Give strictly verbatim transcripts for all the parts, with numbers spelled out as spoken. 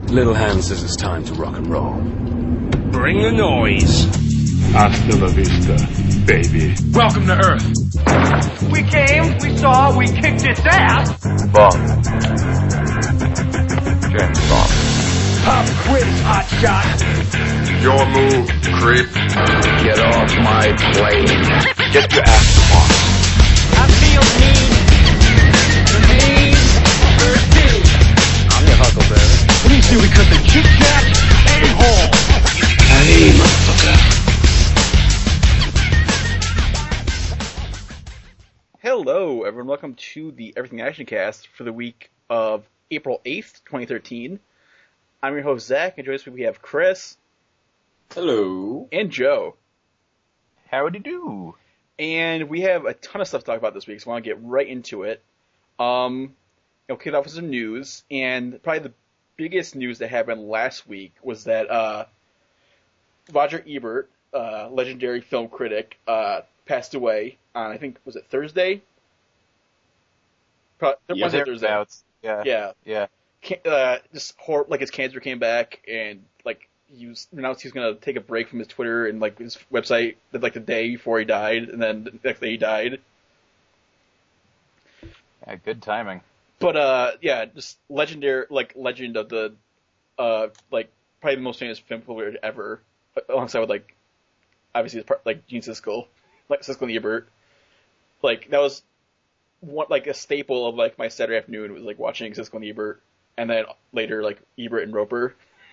Little Hand says it's time to rock and roll. Bring the noise. Hasta la vista, baby. Welcome to Earth. We came, we saw, we kicked its ass. Bomb. James Bond. Pop quiz, hot shot. Your move, creep. Get off my plane. Get your ass to boss. I feel mean. The mean thirteen. I'm your Huckleberry. Let me see we cut the Kit Kat a-hole. Hey, motherfucker. Hello, everyone. Welcome to the Everything Action Cast for the week of April eighth, twenty thirteen. I'm your host, Zach, and joining us we have Chris. Hello. And Joe. Howdy do. And we have a ton of stuff to talk about this week, so I want to get right into it. Um, we'll kick it off with some news, and probably the biggest news that happened last week was that uh, Roger Ebert, uh, legendary film critic, uh, passed away on, I think, was it Thursday? Pro- Yeah, was it Thursday? thereabouts. Yeah. Yeah. Yeah. Can- uh, just hor- like his cancer came back, and like he was announced he was gonna take a break from his Twitter and like his website like the day before he died, and then the next day he died. Yeah, good timing. But uh, yeah, just legendary, like legend of the, uh, like probably the most famous film critic ever, alongside with like, obviously it's part, like Gene Siskel, like Siskel and Ebert. Like that was one like a staple of like my Saturday afternoon was like watching Siskel and Ebert, and then later like Ebert and Roper.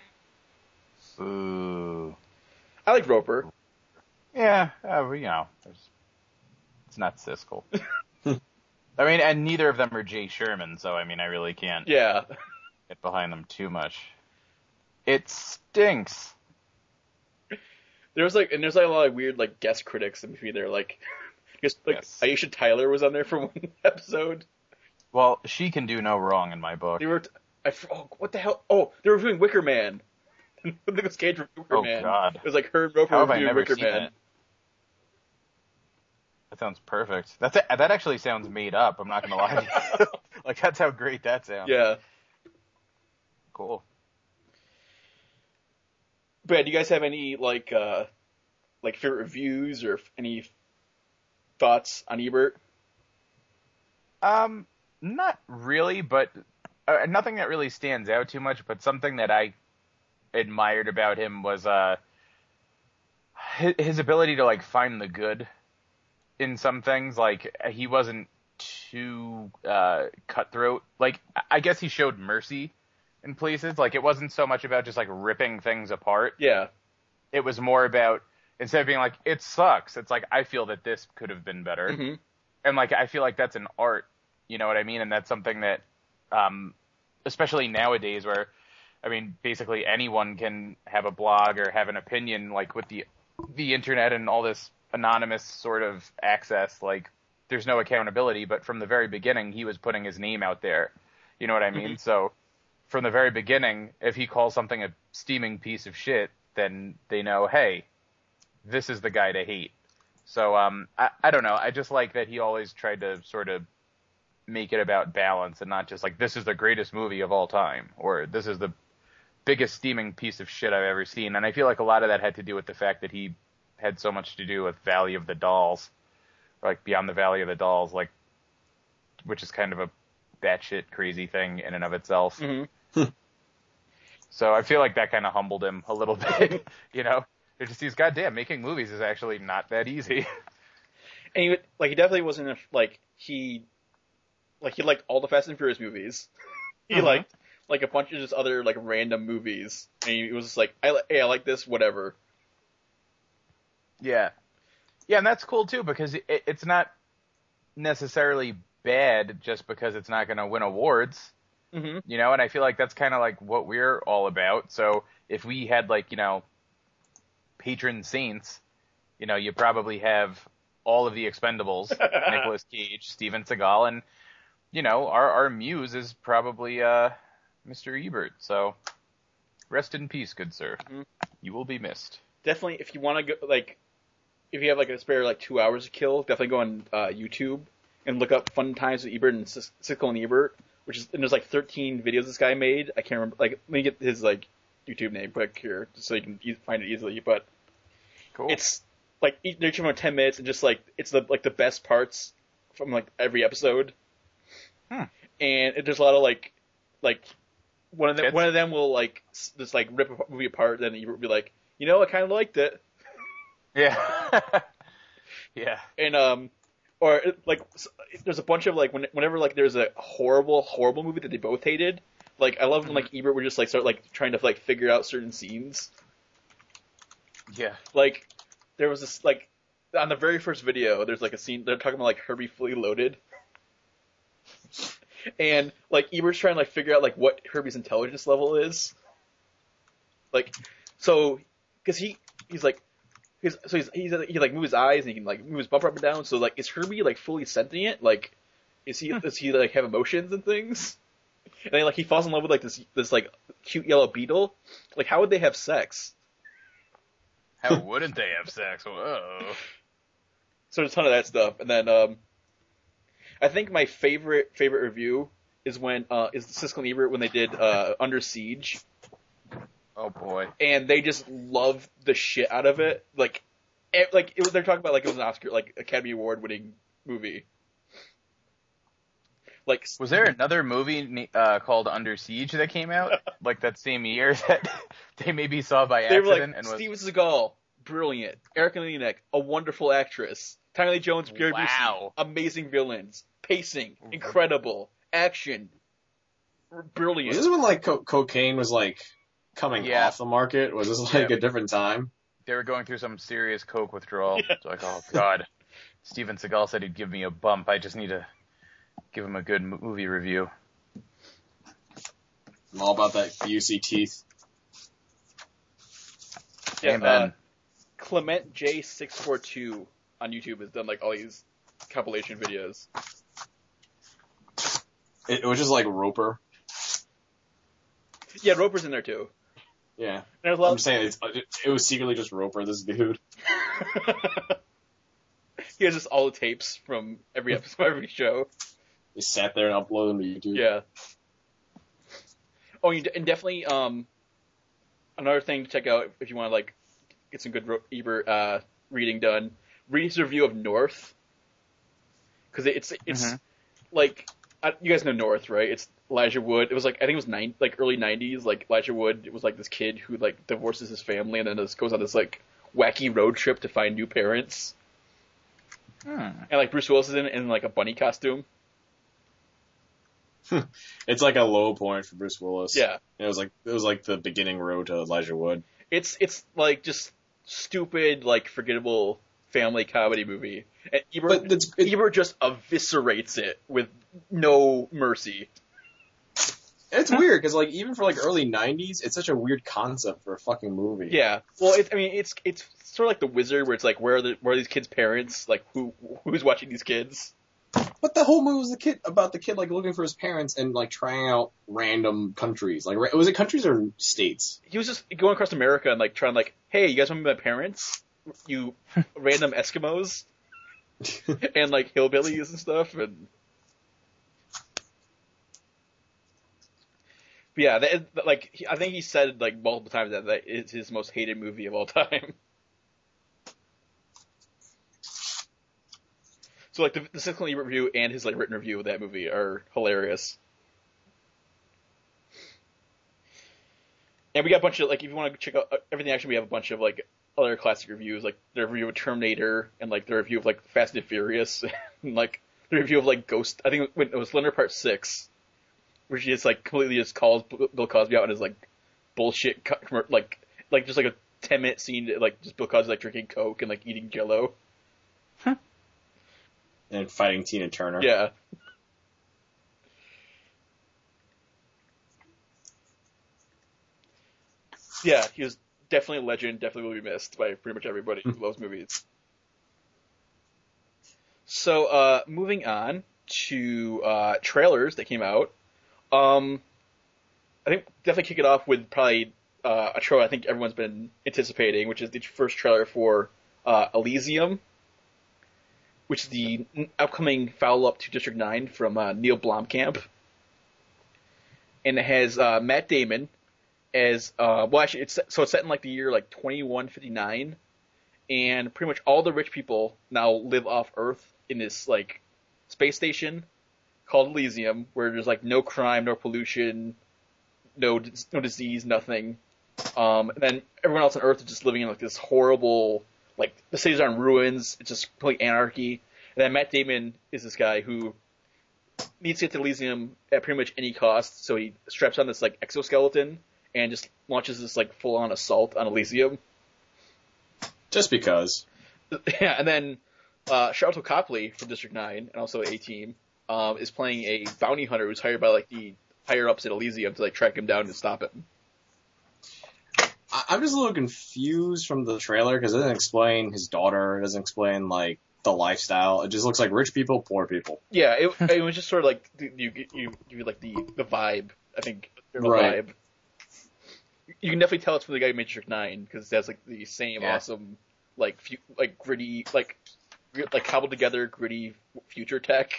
Ooh. I like Roper. Yeah, uh, you know, there's, it's not Siskel. I mean, and neither of them are Jay Sherman, so I mean, I really can't Yeah. get behind them too much. It stinks. There was like, and there's like a lot of weird like guest critics in between there, like, just like Yes. Aisha Tyler was on there for one episode. Well, she can do no wrong in my book. They were, I, oh, what the hell? Oh, they were reviewing Wicker Man. Nicolas Cage reviewing Wicker Oh, Man. God. It was like her and Roper How have I reviewing never Wicker seen Man. it? That sounds perfect. That's a, that actually sounds made up. I'm not gonna lie to you. Like that's how great that sounds. Yeah. Cool. But do you guys have any like uh like favorite reviews or any thoughts on Ebert? Um, not really, but uh, nothing that really stands out too much. But something that I admired about him was uh his, his ability to like find the good in some things. Like he wasn't too uh cutthroat. Like I guess he showed mercy in places. Like it wasn't so much about just like ripping things apart. Yeah. It was more about, instead of being like, it sucks, it's like, I feel that this could have been better. Mm-hmm. And like, I feel like that's an art, you know what I mean? And that's something that, um, especially nowadays where, I mean, basically anyone can have a blog or have an opinion, like with the, the internet and all this anonymous sort of access, like there's no accountability, but from the very beginning, he was putting his name out there. You know what I mean? Mm-hmm. So from the very beginning, if he calls something a steaming piece of shit, then they know, hey, this is the guy to hate. So, um, I, I don't know. I just like that he always tried to sort of make it about balance and not just like, this is the greatest movie of all time, or this is the biggest steaming piece of shit I've ever seen. And I feel like a lot of that had to do with the fact that he had so much to do with Valley of the Dolls, or like Beyond the Valley of the Dolls, like, which is kind of a batshit crazy thing in and of itself. Mm-hmm. So I feel like that kind of humbled him a little bit, you know? It just sees, goddamn, making movies is actually not that easy. And he, like, he definitely wasn't, a, like, he, like, he liked all the Fast and Furious movies. he uh-huh. liked, like, a bunch of just other, like, random movies. And he was just like, I, li- hey, I like this, whatever. Yeah. Yeah, and that's cool, too, because it, it's not necessarily bad just because it's not going to win awards. Mm-hmm. You know, and I feel like that's kind of like what we're all about. So if we had like, you know, patron saints, you know, you probably have all of the Expendables, Nicolas Cage, Steven Seagal, and, you know, our, our muse is probably uh, Mister Ebert. So rest in peace, good sir. Mm-hmm. You will be missed. Definitely, if you want to go, like, if you have like a spare like two hours to kill, definitely go on uh, YouTube and look up Fun Times with Ebert and Sis- Siskel and Ebert. which is and there's like thirteen videos this guy made. I can't remember. Like, let me get his like YouTube name quick here, just so you can e- find it easily. But Cool. it's like each- they're each about ten minutes, and just like it's the like the best parts from like every episode. Hmm. And it, there's a lot of like like one of them Kids? one of them will like s- just like rip a movie apart, then you will be like, you know, I kind of liked it. Yeah. Yeah. And um, or like s- there's a bunch of like when, whenever like there's a horrible horrible movie that they both hated. Like I love when like Ebert would just like start like trying to like figure out certain scenes. Yeah. Like there was this like on the very first video, there's like a scene they're talking about like Herbie Fully Loaded, and like Ebert's trying to like figure out like what Herbie's intelligence level is. Like, so because he he's like. He's, so he's, he's he like move his eyes and he can like move his bumper up and down. So like, is Herbie like fully sentient? Like, is he does he like have emotions and things? And then like he falls in love with like this this like cute yellow beetle. Like, how would they have sex? How wouldn't they have sex? Whoa. So there's a ton of that stuff. And then um, I think my favorite favorite review is when uh is Siskel and Ebert when they did uh Under Siege. Oh boy. And they just loved the shit out of it. Like, it, like it was, they're talking about like it was an Oscar, like Academy Award winning movie. Like, Was there another movie uh, called Under Siege that came out like that same year that they maybe saw by they were accident like and was Steven Seagal, brilliant. Erika Leninek, a wonderful actress. Tommy Lee Jones, Gary Wow. Busey, amazing villains. Pacing, incredible. Action, brilliant. Was this when like co- cocaine was like coming Yeah. off the market? Was this like Yeah. a different time? they were going through some serious coke withdrawal. It's like, oh god. Steven Seagal said he'd give me a bump. I just need to give him a good mo- movie review. I'm all about that juicy teeth. Yeah, Amen. uh, Clement J six four two on YouTube has done like all these compilation videos. It, it was just like Roper. Yeah, Roper's in there too. Yeah. There's a lot I'm saying it's, it, it was secretly just Roper, this dude. He has just all the tapes from every episode, every show. He sat there and uploaded them to YouTube. Yeah. Oh, you de- and definitely um, another thing to check out if you want to like get some good Ro- Ebert uh, reading done. Read his review of North, because it's it's Mhm. like uh, you guys know North, right? It's Elijah Wood. It was like I think it was nine like early nineties. Like Elijah Wood, it was like this kid who like divorces his family and then just goes on this like wacky road trip to find new parents. Hmm. And like Bruce Willis is in in like a bunny costume. It's like a low point for Bruce Willis. Yeah. It was like it was like the beginning road to Elijah Wood. It's it's like just stupid, like forgettable family comedy movie. And Ebert, But it's, it, Ebert just eviscerates it with no mercy. it's weird because like even for like early nineties, it's such a weird concept for a fucking movie. Yeah. Well, it, I mean, it's it's sort of like The Wizard, where it's like, where are the where are these kids' parents? Like, who who's watching these kids? But the whole movie was the kid about the kid like looking for his parents and like trying out random countries. Like, ra- was it countries or states? He was just going across America and like trying like, hey, you guys want to meet my parents? You random Eskimos and like hillbillies and stuff. And but yeah, that, that, like he, I think he said like multiple times that that is his most hated movie of all time. So like the, the Siskel and Ebert review and his like written review of that movie are hilarious. And we got a bunch of like if you want to check out everything, actually we have a bunch of like other classic reviews, like the review of Terminator and like the review of like Fast and Furious and like the review of like Ghost. I think it was Slender Part Six, where she just like completely just calls Bill Cosby out on his like bullshit co- like like just like a ten minute scene like just Bill Cosby like drinking Coke and like eating Jello. And fighting Tina Turner. Yeah. Yeah, he was definitely a legend, definitely will be missed by pretty much everybody who loves movies. So, uh, moving on to uh, trailers that came out. Um, I think definitely kick it off with probably uh, a trailer I think everyone's been anticipating, which is the first trailer for uh, Elysium, which is the upcoming follow-up to District nine from uh, Neil Blomkamp. and it has uh, Matt Damon as uh, well. Actually, it's so it's set in like the year like twenty-one fifty-nine, and pretty much all the rich people now live off Earth in this like space station called Elysium, where there's like no crime, no pollution, no no disease, nothing. Um, and then everyone else on Earth is just living in like this horrible, like the cities are in ruins. It's just complete anarchy. And then Matt Damon is this guy who needs to get to Elysium at pretty much any cost. So he straps on this like exoskeleton and just launches this like full on assault on Elysium. Just because. Yeah, and then uh, Sharlto Copley from District Nine and also A-Team um, is playing a bounty hunter who's hired by like the higher ups at Elysium to like track him down and stop him. I'm just a little confused from the trailer because it doesn't explain his daughter. It doesn't explain like the lifestyle. It just looks like rich people, poor people. Yeah, it, it was just sort of like you you you like the the vibe. I think the Right. vibe. You can definitely tell it's from the guy who made District Nine because it has like the same Yeah. awesome like fu- like gritty like like cobbled together gritty future tech.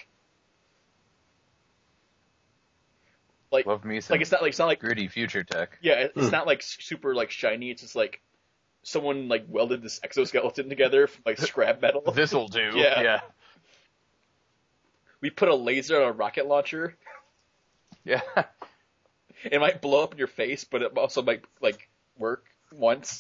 Like Love me some like it's not like it's not like gritty future tech. yeah it's Hmm. not like super like shiny. It's just like someone like welded this exoskeleton together from like scrap metal. This'll do. Yeah. Yeah. We put a laser on a rocket launcher. Yeah. It might blow up in your face, but it also might like work once.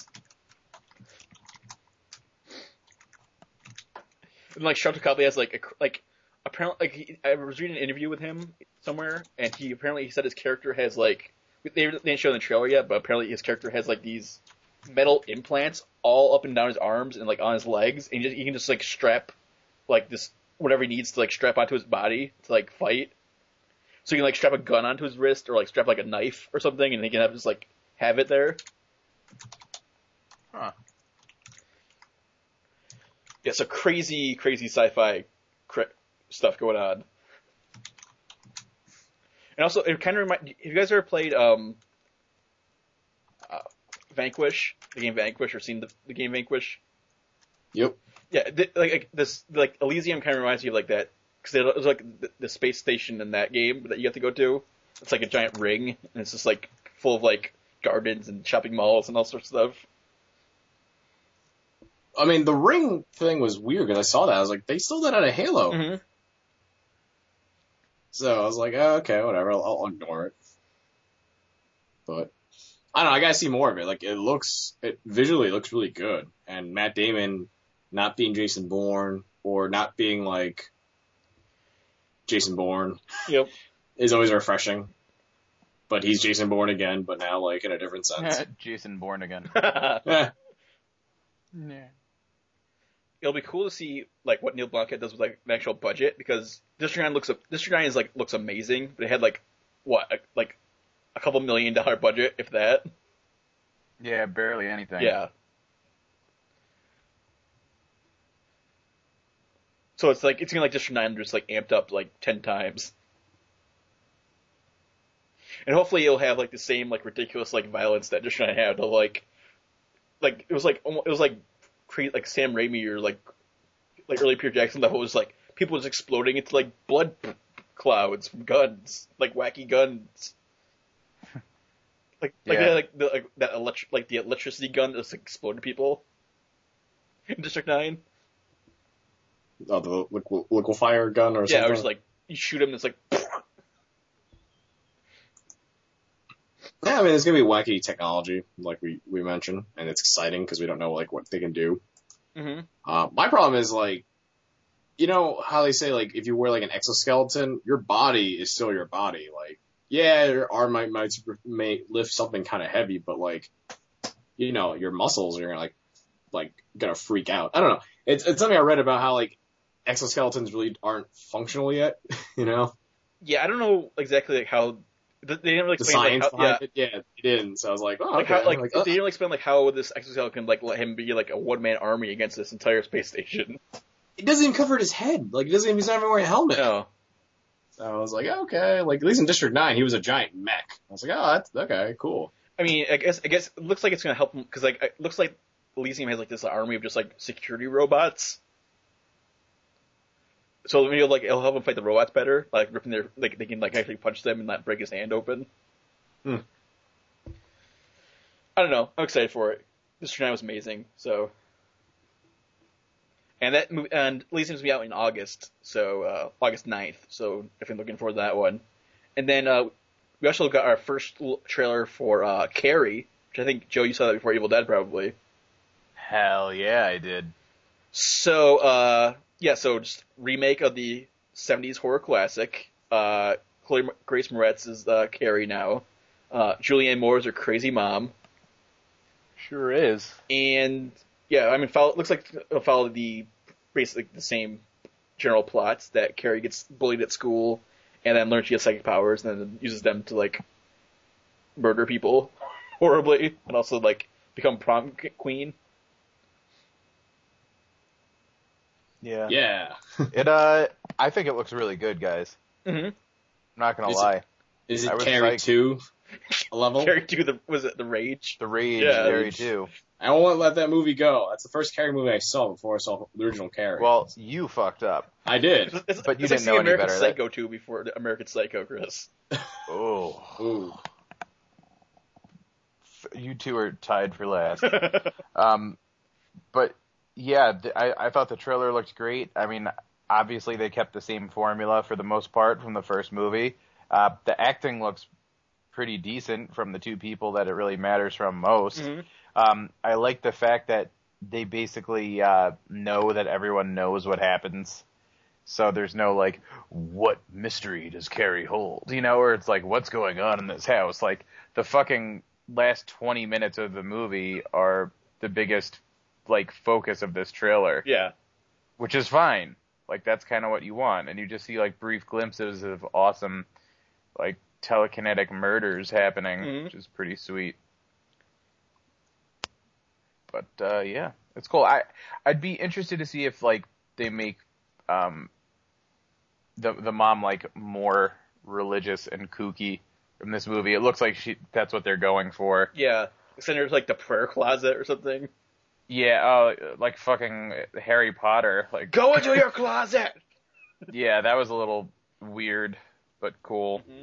And like Sharlto Copley has like a, like apparently like he, I was reading an interview with him somewhere, and he apparently he said his character has like they, they didn't show it in the trailer yet, but apparently his character has like these metal implants all up and down his arms and like on his legs, and he, just, he can just like strap like this whatever he needs to like strap onto his body to like fight. So you can like strap a gun onto his wrist or like strap like a knife or something, and he can have just like have it there. Huh. Yeah, so crazy, crazy sci-fi cra- stuff going on. And also, it kind of remind. Have you guys ever played um, uh, Vanquish, the game Vanquish, or seen the, the game Vanquish? Yep. Yeah, th- like, like this, like Elysium kind of reminds me of like that because it was like the, the space station in that game that you have to go to. It's like a giant ring, and it's just like full of like gardens and shopping malls and all sorts of stuff. I mean, the ring thing was weird because I saw that. I was like, they stole that out of Halo. Mm-hmm. So I was like, oh, okay, whatever. I'll, I'll ignore it. But I don't know. I gotta see more of it. Like, it looks, it visually looks really good. And Matt Damon not being Jason Bourne or not being like Jason Bourne Yep. is always refreshing. But he's Jason Bourne again, but now like in a different sense. Jason Bourne again. Eh. Yeah. It'll be cool to see like what Neil Blomkamp does with like an actual budget because District Nine looks District Nine is like looks amazing, but it had like what a, like a couple million dollar budget, if that. Yeah, barely anything. Yeah. So it's like it's gonna like District Nine just like amped up like ten times, and hopefully it'll have like the same like ridiculous like violence that District Nine had. To, like, like it was like it was like crazy, like Sam Raimi or like like early Peter Jackson level was like people just exploding into like blood clouds from guns, like wacky guns. Like like, Yeah. yeah, like the like that electric like the electricity gun that's like, exploded people in District Nine. Oh, the liqu- liquefier gun or Yeah, something. or just like you shoot him, and it's like. Yeah, I mean, it's gonna be wacky technology, like we, we mentioned, and it's exciting because we don't know like what they can do. Mm-hmm. Uh, my problem is like, you know how they say like if you wear like an exoskeleton, your body is still your body. Like, yeah, your arm might might, may lift something kind of heavy, but like, you know, your muscles are like like gonna freak out. I don't know. It's it's something I read about how like exoskeletons really aren't functional yet. You know, Yeah, I don't know exactly like how they didn't really the explain science like, how, yeah, behind it. Yeah, they didn't. So I was like, oh, like okay. how like, like, they oh. didn't really explain like how this exoskeleton can like let him be like a one man army against this entire space station. It doesn't even cover his head. Like, it doesn't even, he's not even wearing a helmet. No. So I was like, okay. Like, at least in District nine, he was a giant mech. I was like, oh, that's, okay, cool. I mean, I guess I guess it looks like it's gonna help him because like it looks like Elysium has like this army of just like security robots. So maybe it'll, like it'll help him fight the robots better, like ripping their like they can like actually punch them and not break his hand open. Hmm. I don't know. I'm excited for it. Mister Nine was amazing. So, and that movie and Elysium is gonna be out in August, so uh, August ninth. So definitely looking forward to that one. And then uh, we also got our first l- trailer for uh, Carrie, which I think Joe, you saw that before Evil Dead, probably. Hell yeah, I did. So uh, yeah, so just remake of the seventies horror classic. Uh, Chloe Grace Moretz is uh, Carrie now. Uh, Julianne Moore is her crazy mom. Sure is. And yeah, I mean, follow, looks like it'll follow the basically the same general plots that Carrie gets bullied at school, and then learns she has psychic powers, and then uses them to like murder people horribly, and also like become prom queen. Yeah. Yeah. It uh, I think it looks really good, guys. Mm-hmm. I'm not gonna Is lie. it- Is I it was Carrie like- two level? Carrie two, the was it the Rage? The Rage, Yeah. Carrie too. I won't let that movie go. That's the first Carrie movie I saw before I saw the original Carrie. Well, you fucked up. I did. It's, it's, But you it's didn't like know any American better. Psycho two before the American Psycho, Chris. Oh. Ooh. You two are tied for last. um, but yeah, th- I, I thought the trailer looked great. I mean, obviously they kept the same formula for the most part from the first movie. Uh, the acting looks pretty decent from the two people that it really matters from most. Mhm. Um, I like the fact that they basically uh, know that everyone knows what happens. So there's no like, what mystery does Carrie hold? You know, or it's like, what's going on in this house? Like, the fucking last twenty minutes of the movie are the biggest, like, focus of this trailer. Yeah. Which is fine. Like, that's kind of what you want. And you just see, like, brief glimpses of awesome, like, telekinetic murders happening, Mhm. which is pretty sweet. But, uh, yeah, it's cool. I, I'd be interested to see if, like, they make, um, the, the mom, like, more religious and kooky from this movie. It looks like she, that's what they're going for. Yeah. Send her to like the prayer closet or something. Yeah, oh, like fucking Harry Potter. Like, Go into your closet! yeah, that was a little weird, but cool. Mhm.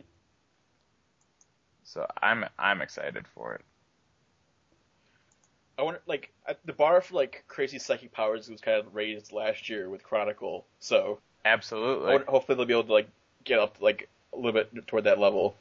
So I'm I'm excited for it. I wonder, like, I- the bar for, like, crazy psychic powers was kind of raised last year with Chronicle, so I Absolutely. wonder- hopefully they'll be able to, like, get up, like, a little bit toward that level.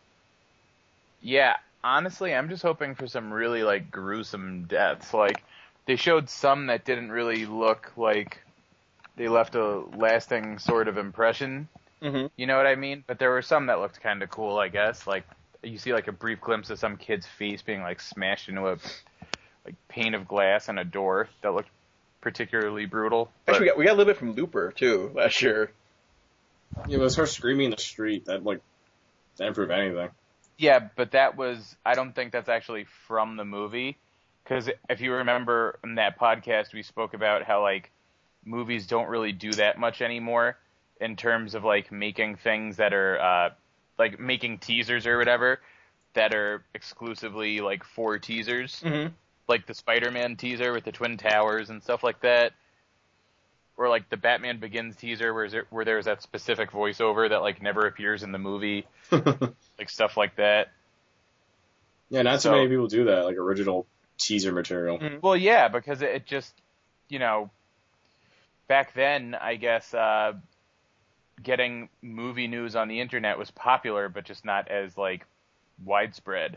Yeah, honestly, I'm just hoping for some really, like, gruesome deaths. Like, they showed some that didn't really look like they left a lasting sort of impression. Mm-hmm. You know what I mean? But there were some that looked kind of cool, I guess. Like, you see, like, a brief glimpse of some kid's face being, like, smashed into a, like, pane of glass and a door that looked particularly brutal. But, Actually, we got, we got a little bit from Looper, too, last year. Yeah, but it was her screaming in the street. That, like, didn't prove anything. yeah, but that was, I don't think that's actually from the movie. Because if you remember in that podcast, we spoke about how, like, movies don't really do that much anymore in terms of, like, making things that are, uh, like, making teasers or whatever that are exclusively, like, for teasers. Mm-hmm. Like the Spider-Man teaser with the Twin Towers and stuff like that. Or, like, the Batman Begins teaser where, there, where there's that specific voiceover that, like, never appears in the movie. Like, stuff like that. Yeah, not too So- many people do that, like original teaser material. Well, yeah, because it just, you know, back then, I guess, uh, getting movie news on the internet was popular, but just not as, like, widespread.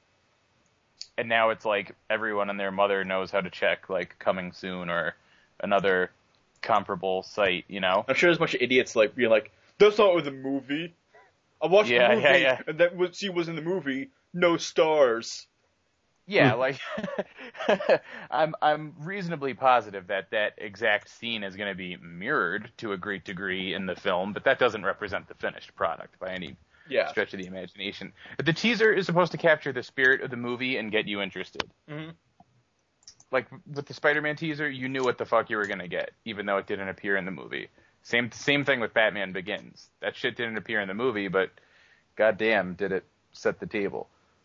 And now it's like everyone and their mother knows how to check, like, Coming Soon or another comparable site, you know? I'm sure there's a bunch of idiots, like, being like, that's not with the movie. I watched Yeah, the movie, yeah, yeah. and that was, she was in the movie, no stars. Yeah, like, I'm I'm reasonably positive that that exact scene is going to be mirrored to a great degree in the film, but that doesn't represent the finished product by any Yeah. stretch of the imagination. But the teaser is supposed to capture the spirit of the movie and get you interested. Mm-hmm. Like, with the Spider-Man teaser, you knew what the fuck you were going to get, even though it didn't appear in the movie. Same same thing with Batman Begins. That shit didn't appear in the movie, but goddamn, did it set the table.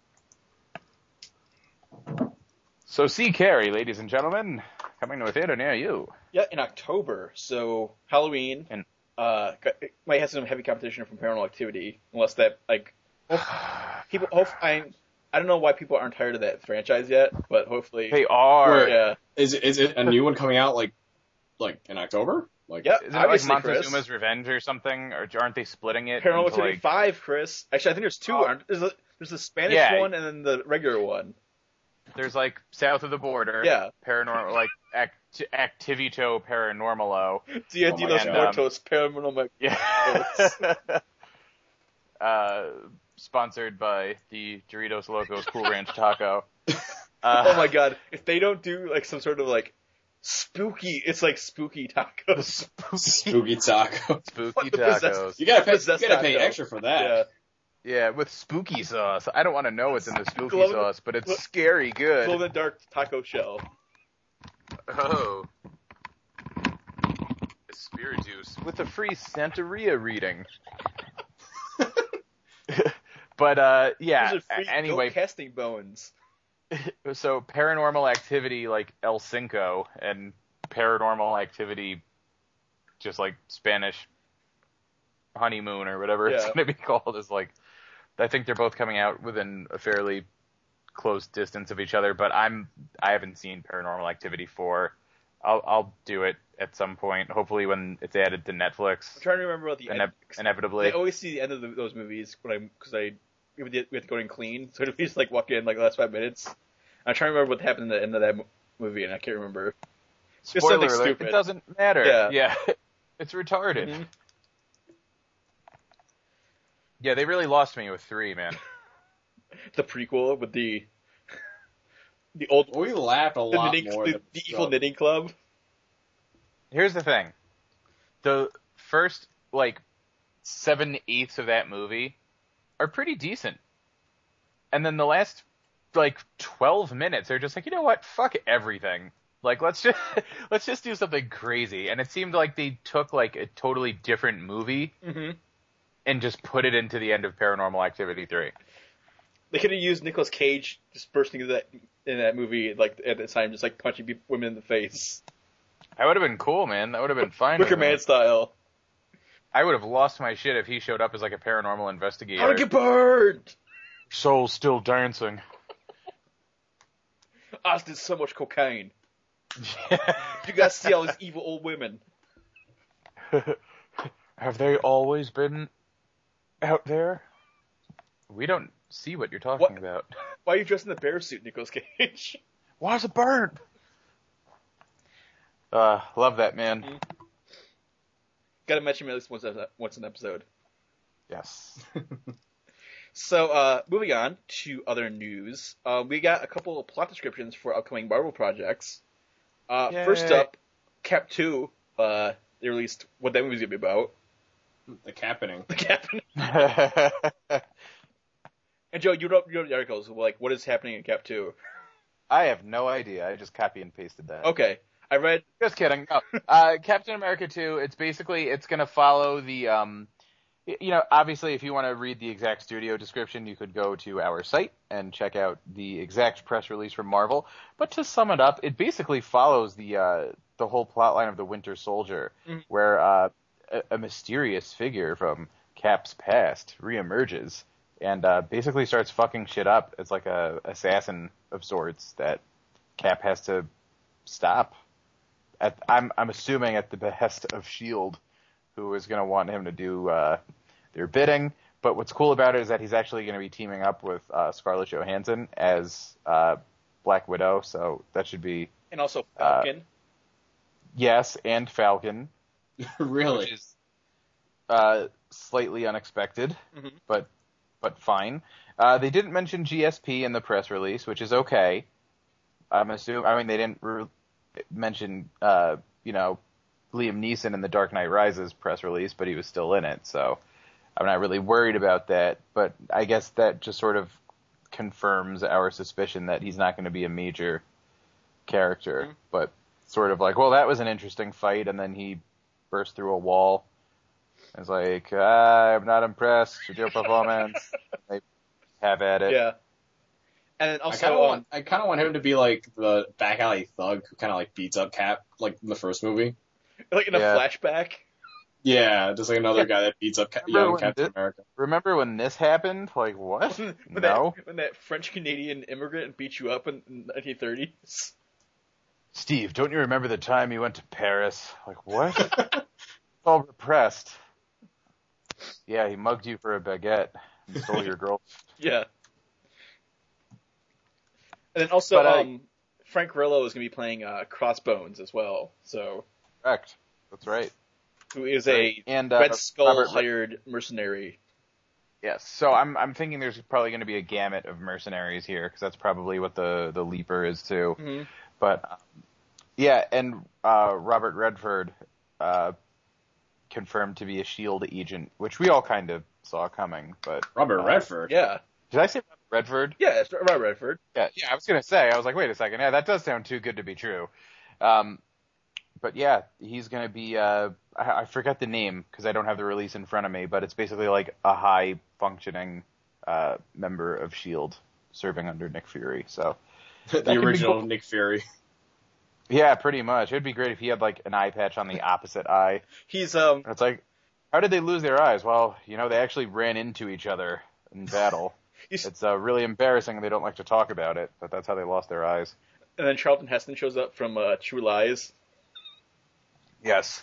So see Carrie, ladies and gentlemen, coming to a theater near you. Yeah, in October, so Halloween, And- uh, got- it might have some heavy competition from Paranormal Activity, unless that, like, people. Hope, I I don't know why people aren't tired of that franchise yet, but hopefully They are. Yeah. Is it, is it a new one coming out like like in October? Like, Yep. Isn't it like Obviously, Montezuma's Chris. Revenge or something? Or aren't they splitting it? Paranormal into, Activity like, five, Chris. Actually, I think there's two. Oh. Aren't there's a there's the Spanish Yeah. one and then the regular one. There's like South of the Border. Yeah. Paranormal, like act, Activito Paranormalo. Dia Oh de my los God. Muertos, Paranormal. Yeah. uh, sponsored by the Doritos Locos Cool Ranch Taco. Uh, Oh my god! If they don't do like some sort of like spooky, it's like spooky tacos. spooky taco. Spooky Possessed- tacos. You gotta pay, you Possessed gotta pay taco. extra for that. Yeah. Yeah, with spooky sauce. I don't want to know what's in the spooky Glow- sauce, but it's glow- scary good. Glow in the dark taco shell. Oh. Spiritus with a free Santeria reading. But uh yeah, Those are free anyway, goat casting bones. so Paranormal Activity like El Cinco and Paranormal Activity just like Spanish honeymoon or whatever it's Yeah. going to be called is like I think they're both coming out within a fairly close distance of each other, but I'm I haven't seen Paranormal Activity four. I'll I'll do it at some point, hopefully when it's added to Netflix. I'm trying to remember what the Ine- end. inevitably. I always see the end of the, those movies when I'm because I we have, to, we have to go in clean, so we just like walk in like the last five minutes. I'm trying to remember what happened at the end of that mo- movie, and I can't remember. Just Spoiler something alert, stupid. it doesn't matter. Yeah. Yeah. It's retarded. Mhm. Yeah, they really lost me with three, man. The prequel with the the old We laughed a the, lot knitting, more. the, than the evil knitting club. Here's the thing. The first, like, seven-eighths of that movie are pretty decent. And then the last, like, twelve minutes are just like, you know what? Fuck everything. Like, let's just, let's just do something crazy. And it seemed like they took, like, a totally different movie Mm-hmm. and just put it into the end of Paranormal Activity three. They could have used Nicolas Cage just bursting into that in that movie like at the time, just like punching people, women in the face, That would have been cool, man. That would have been fine. Wicker with me. Man style. I would have lost my shit if he showed up as, like, a paranormal investigator. How to get burned? Soul still dancing. Oz did so much cocaine. You guys see all these evil old women. Have they always been out there? We don't see what you're talking What? about. Why are you dressed in the bear suit, Nicolas Cage? Why is it burned? Uh, love that, man. Mm-hmm. Gotta mention him at least once, a- once an episode. Yes. So, uh, moving on to other news. Uh, we got a couple of plot descriptions for upcoming Marvel projects. Uh, Yay. first up, Cap two. Uh, they released what that movie's gonna be about. The cappening. The Cap. And Joe, you wrote, you wrote the articles. Like, what is happening in Cap two? I have no idea. I just copy and pasted that. Okay. I read. Just kidding. No. Uh, Captain America two, it's basically, it's going to follow the, um, y- you know, obviously if you want to read the exact studio description, you could go to our site and check out the exact press release from Marvel. But to sum it up, it basically follows the, uh, the whole plotline of the Winter Soldier, Mhm. where, uh, a, a mysterious figure from Cap's past reemerges and, uh, basically starts fucking shit up. It's like a assassin of sorts that Cap has to stop. At, I'm I'm assuming at the behest of S H I E L D, who is going to want him to do uh, their bidding. But what's cool about it is that he's actually going to be teaming up with uh, Scarlett Johansson as uh, Black Widow, so that should be And also Uh, Falcon. yes, and Falcon, Really? which is uh, slightly unexpected, Mhm. but but fine. Uh, they didn't mention G S P in the press release, which is okay. I'm assuming. I mean, they didn't re- mention, uh, you know, Liam Neeson in the Dark Knight Rises press release, but he was still in it, so I'm not really worried about that. But I guess that just sort of confirms our suspicion that he's not going to be a major character. Mhm. But sort of like, well, that was an interesting fight, and then he burst through a wall. It's like, ah, I'm not impressed with your performance. They have at it. Yeah. And then I also, kind of um, want, I kind of want him to be like the back alley thug who kind of like beats up Cap, like in the first movie. like in a Yeah. flashback. Yeah, just like another guy that beats up Ca- Remember young when Captain thi- America. Remember when this happened? Like, what? when No. that when that French Canadian immigrant beat you up in the nineteen thirties. Steve, don't you remember the time you went to Paris? Like, what? It's all repressed. Yeah, he mugged you for a baguette and stole your girl. Yeah. And then also, But, uh, um, Frank Grillo is going to be playing uh, Crossbones as well. So, Correct. That's right. who is a And, uh, Red Skull Robert- hired mercenary. Yes. So I'm I'm thinking there's probably going to be a gamut of mercenaries here because that's probably what the the Leaper is too. Mm-hmm. But um, yeah, and uh, Robert Redford uh, confirmed to be a Shield agent, which we all kind of saw coming. But Robert uh, Redford. Yeah. did I say Redford? Yeah, it's Robert Redford. Yeah, yeah. I was gonna say. I was like, wait a second. Yeah, that does sound too good to be true. Um, but yeah, he's gonna be. Uh, I, I forget the name because I don't have the release in front of me. But it's basically like a high functioning uh, member of Shield serving under Nick Fury. So the could be original cool. Nick Fury. yeah, pretty much. It'd be great if he had like an eye patch on the opposite eye. He's um And it's like, how did they lose their eyes? Well, you know, they actually ran into each other in battle. he's, It's uh, really embarrassing. They don't like to talk about it, but that's how they lost their eyes. and then Charlton Heston shows up from uh, True Lies. Yes.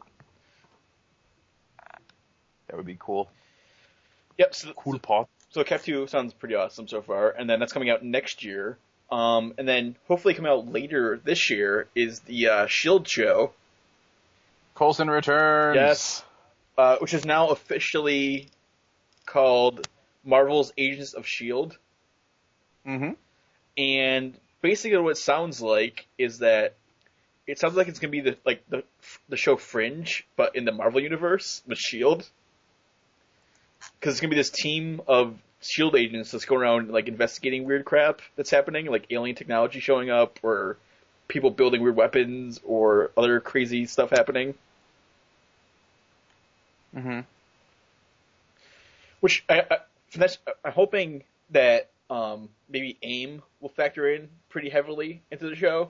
That would be cool. Yep. So, Cool pot. so Cap two sounds pretty awesome so far, and then that's coming out next year. Um, and then hopefully coming out later this year is the uh, Shield show. Coulson returns. Yes. Uh, which is now officially called Marvel's Agents of Shield. Mm-hmm. And basically what it sounds like is that it sounds like it's going to be the like the the show Fringe, but in the Marvel universe with Shield. Because it's going to be this team of Shield agents that's going around like investigating weird crap that's happening, like alien technology showing up, or people building weird weapons, or other crazy stuff happening. Mm-hmm. Which I, I that's, I'm hoping that um, maybe AIM will factor in pretty heavily into the show.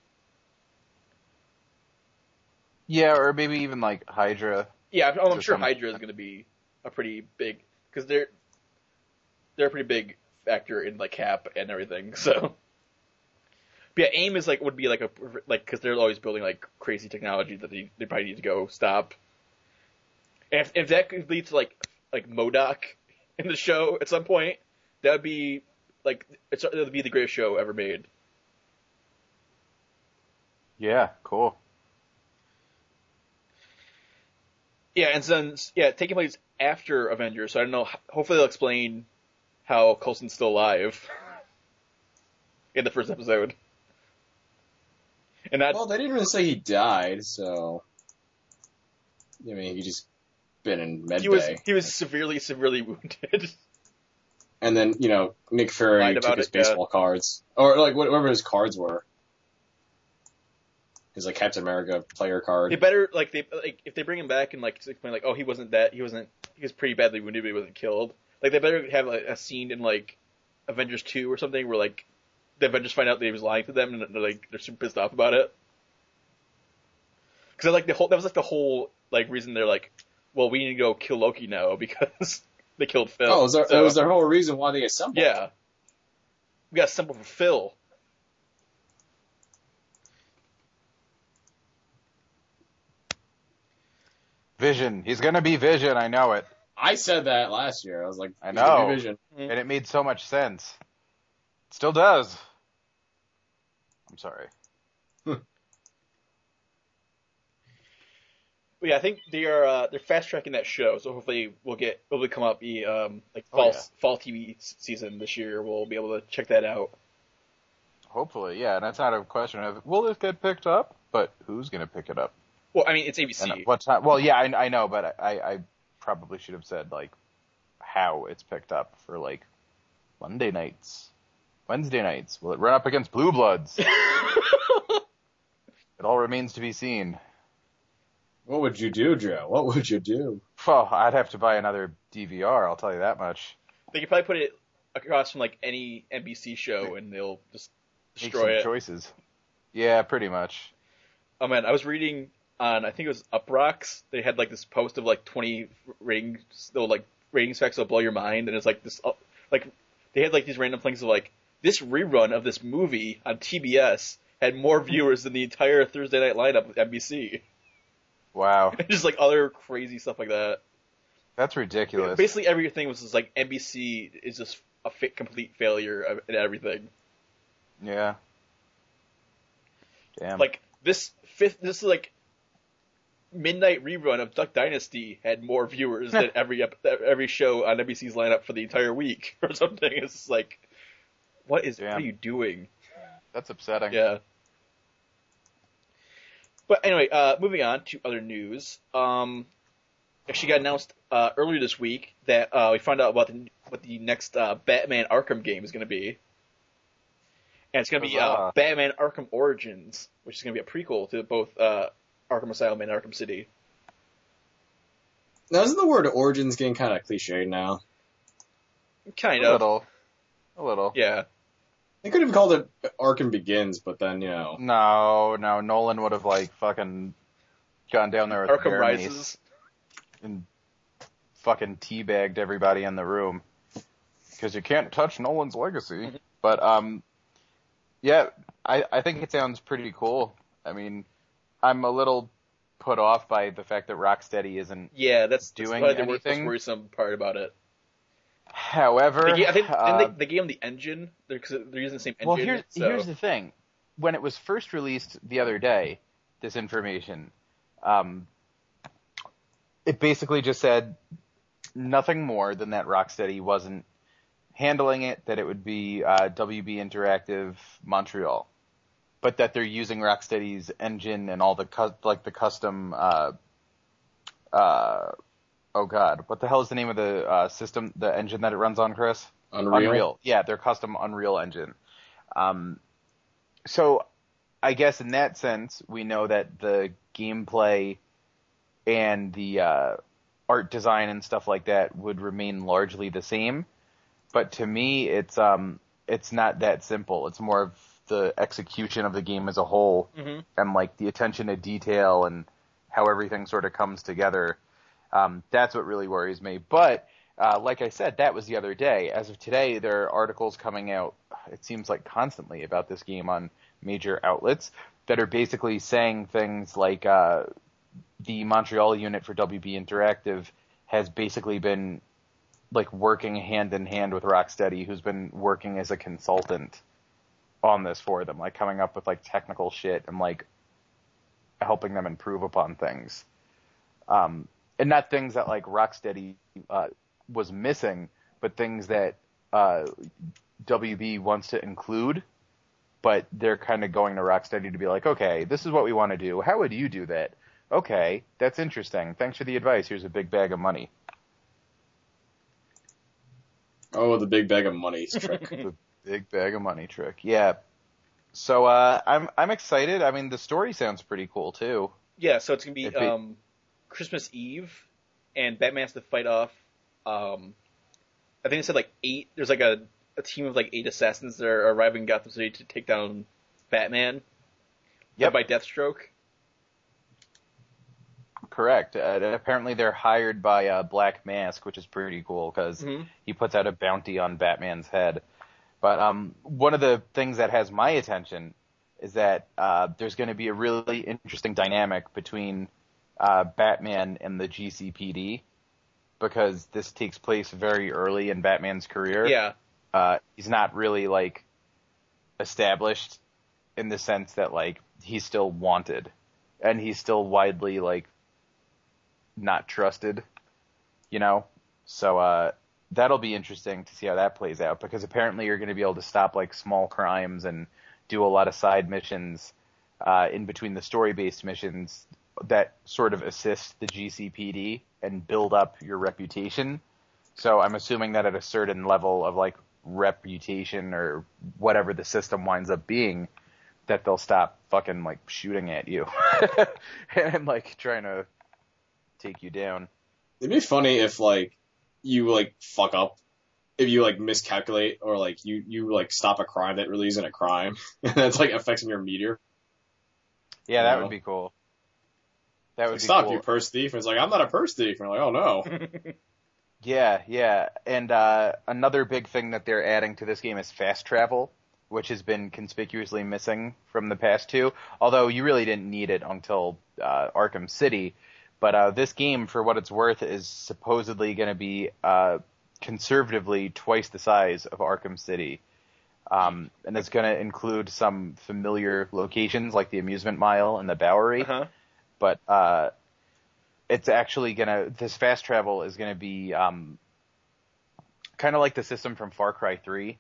Yeah, or maybe even like Hydra. Yeah, I'm, I'm Just sure some- Hydra is going to be a pretty big, because they're they're a pretty big factor in like Cap and everything. So, but yeah, AIM is like would be like a like because they're always building like crazy technology that they, they probably need to go stop. And if, if that could lead to like like MODOK in the show at some point, that would be like it's it would be the greatest show ever made. Yeah, cool. Yeah, and then yeah, taking place after Avengers. So I don't know. Hopefully, they'll explain how Coulson's still alive in the first episode. And that Well, they didn't really say he died, so I mean, he just been in med he was bay. he was severely, severely wounded. And then you know Nick Fury Lied took about his it, yeah. baseball cards, or like whatever his cards were. His like Captain America player card. They better like they like if they bring him back and like explain like oh he wasn't that he wasn't he was pretty badly wounded but he wasn't killed. Like they better have like, a scene in like Avengers two or something where like the Avengers find out that he was lying to them and they're like they're super pissed off about it. Because like the whole that was like the whole like reason they're like, well we need to go kill Loki now because they killed Phil. Oh, was there, So, that was their whole reason why they assembled. yeah. We got a symbol for Phil. Vision. He's gonna be Vision. I know it, I said that last year. I was like, I he's gonna be know. Vision. and it made so much sense. It still does. I'm sorry. But yeah, I think they are uh, they're fast tracking that show, so hopefully we'll get it'll come up the um, like Oh, fall yeah. fall T V season this year. We'll be able to check that out. Hopefully, yeah. And that's not a question of will this get picked up, but who's gonna pick it up? Well, I mean it's A B C. And at what time? Well, yeah, I, I know, but I, I probably should have said like how it's picked up for like Monday nights, Wednesday nights. Will it run up against Blue Bloods? It all remains to be seen. What would you do, Joe? What would you do? Well, I'd have to buy another D V R. I'll tell you that much. They could probably put it across from like any N B C show, and they'll just Make destroy some it. choices. Yeah, pretty much. Oh man, I was reading on, I think it was Uprocks. They had like this post of like twenty ratings, though like ratings facts will blow your mind, and it's like this, like they had like these random things of like this rerun of this movie on T B S had more viewers than the entire Thursday night lineup of N B C. Wow. Just like other crazy stuff like that. That's ridiculous. Basically everything was just like N B C is just a fa- complete failure at everything. Yeah. Damn. Like this fifth, this is like midnight rerun of Duck Dynasty had more viewers than every ep- every show on N B C's lineup for the entire week or something. It's just like, what is, Damn. what are you doing? That's upsetting. Yeah. But anyway, uh, moving on to other news. Um, actually got announced uh, earlier this week that uh, we found out about the, what the next uh, Batman Arkham game is going to be. And it's going to be uh, Huzzah. Batman Arkham Origins, which is going to be a prequel to both uh, Arkham Asylum and Arkham City. Now, isn't the word origins getting kind of cliche now? Kind A of. little. A little. Yeah. They could have called it Arkham Begins, but then, you know. No, no, Nolan would have, like, fucking gone down there with Arkham Bear Rises. Mace and fucking teabagged everybody in the room. Because you can't touch Nolan's legacy. Mm-hmm. But, um, yeah, I, I think it sounds pretty cool. I mean, I'm a little put off by the fact that Rocksteady isn't Yeah, that's, that's doing probably the most anything. worrisome part about it. However, They, ga- I think uh, didn't they, they gave them the engine. They're, cause they're using the same engine. well, here's so. here's the thing. When it was first released the other day, this information, um, it basically just said nothing more than that Rocksteady wasn't handling it, that it would be uh, W B Interactive Montreal, but that they're using Rocksteady's engine and all the cu- like the custom. Uh, uh, oh God, what the hell is the name of the uh, system, the engine that it runs on, Chris? Unreal. Unreal. Yeah, their custom Unreal engine. Um, so I guess in that sense, we know that the gameplay and the uh, art design and stuff like that would remain largely the same. But to me, it's um, it's not that simple. It's more of the execution of the game as a whole, Mm-hmm. and like the attention to detail and how everything sort of comes together. Um, that's what really worries me. But uh, like I said, that was the other day. As of today, there are articles coming out, it seems like constantly, about this game on major outlets that are basically saying things like uh, the Montreal unit for W B Interactive has basically been like working hand in hand with Rocksteady, who's been working as a consultant on this for them, like coming up with like technical shit and like helping them improve upon things. Um, and not things that like Rocksteady uh, was missing, but things that uh, W B wants to include, but they're kind of going to Rocksteady to be like, okay, this is what we want to do. How would you do that? Okay, that's interesting. Thanks for the advice. Here's a big bag of money. Oh, the big bag of money trick. The big bag of money trick. Yeah. So uh, I'm I'm excited. I mean, the story sounds pretty cool too. Yeah, so it's gonna be It'd be- um, Christmas Eve, and Batman has to fight off. Um, I think they said like eight. There's like a, a team of like eight assassins that are arriving in Gotham City to take down Batman. Yep. By Deathstroke. Correct. Uh, and apparently they're hired by uh, Black Mask, which is pretty cool because Mhm. he puts out a bounty on Batman's head. But um, one of the things that has my attention is that uh, there's going to be a really interesting dynamic between uh, Batman and the G C P D, because this takes place very early in Batman's career. Yeah. Uh, he's not really like established in the sense that like he's still wanted and he's still widely like not trusted, you know? So, uh, that'll be interesting to see how that plays out, because apparently you're going to be able to stop like small crimes and do a lot of side missions, uh, in between the story-based missions that sort of assist the G C P D and build up your reputation. So I'm assuming that at a certain level of like reputation or whatever the system winds up being, that they'll stop fucking like shooting at you and like trying to take you down. It'd be funny if like you like fuck up, if you like miscalculate or like you you like stop a crime that really isn't a crime, and that's like affecting your meter. Yeah, that No. would be cool. That would Like, be stop, cool. you purse thief. And it's like, I'm not a purse thief. And you're like, oh no. Yeah, yeah. And uh, another big thing that they're adding to this game is fast travel, which has been conspicuously missing from the past two, although you really didn't need it until uh, Arkham City. But uh, this game, for what it's worth, is supposedly going to be uh, conservatively twice the size of Arkham City. Um, and it's going to include some familiar locations like the Amusement Mile and the Bowery. Uh-huh. But uh, it's actually going to, this fast travel is going to be um, kind of like the system from Far Cry three.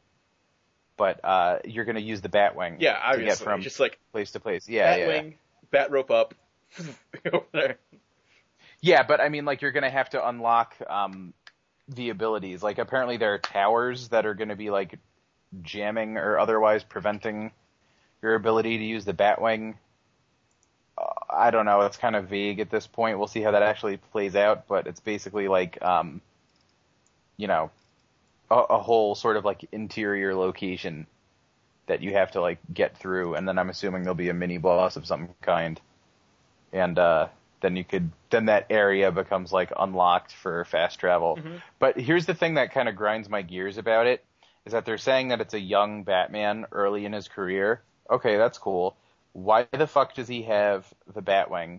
But uh, you're going to use the Batwing Yeah, to obviously. get from Just like place to place. Yeah, yeah. Batwing, bat rope up, over there. Yeah, but I mean, like, you're going to have to unlock um, the abilities. Like, apparently there are towers that are going to be, like, jamming or otherwise preventing your ability to use the Batwing. Uh, I don't know. It's kind of vague at this point. We'll see how that actually plays out, but it's basically like, um, you know, a, a whole sort of, like, interior location that you have to, like, get through, and then I'm assuming there'll be a mini-boss of some kind. And, uh... then you could, then that area becomes like unlocked for fast travel. Mm-hmm. But here's the thing that kind of grinds my gears about it, is that they're saying that it's a young Batman early in his career. Okay, that's cool. Why the fuck does he have the Batwing?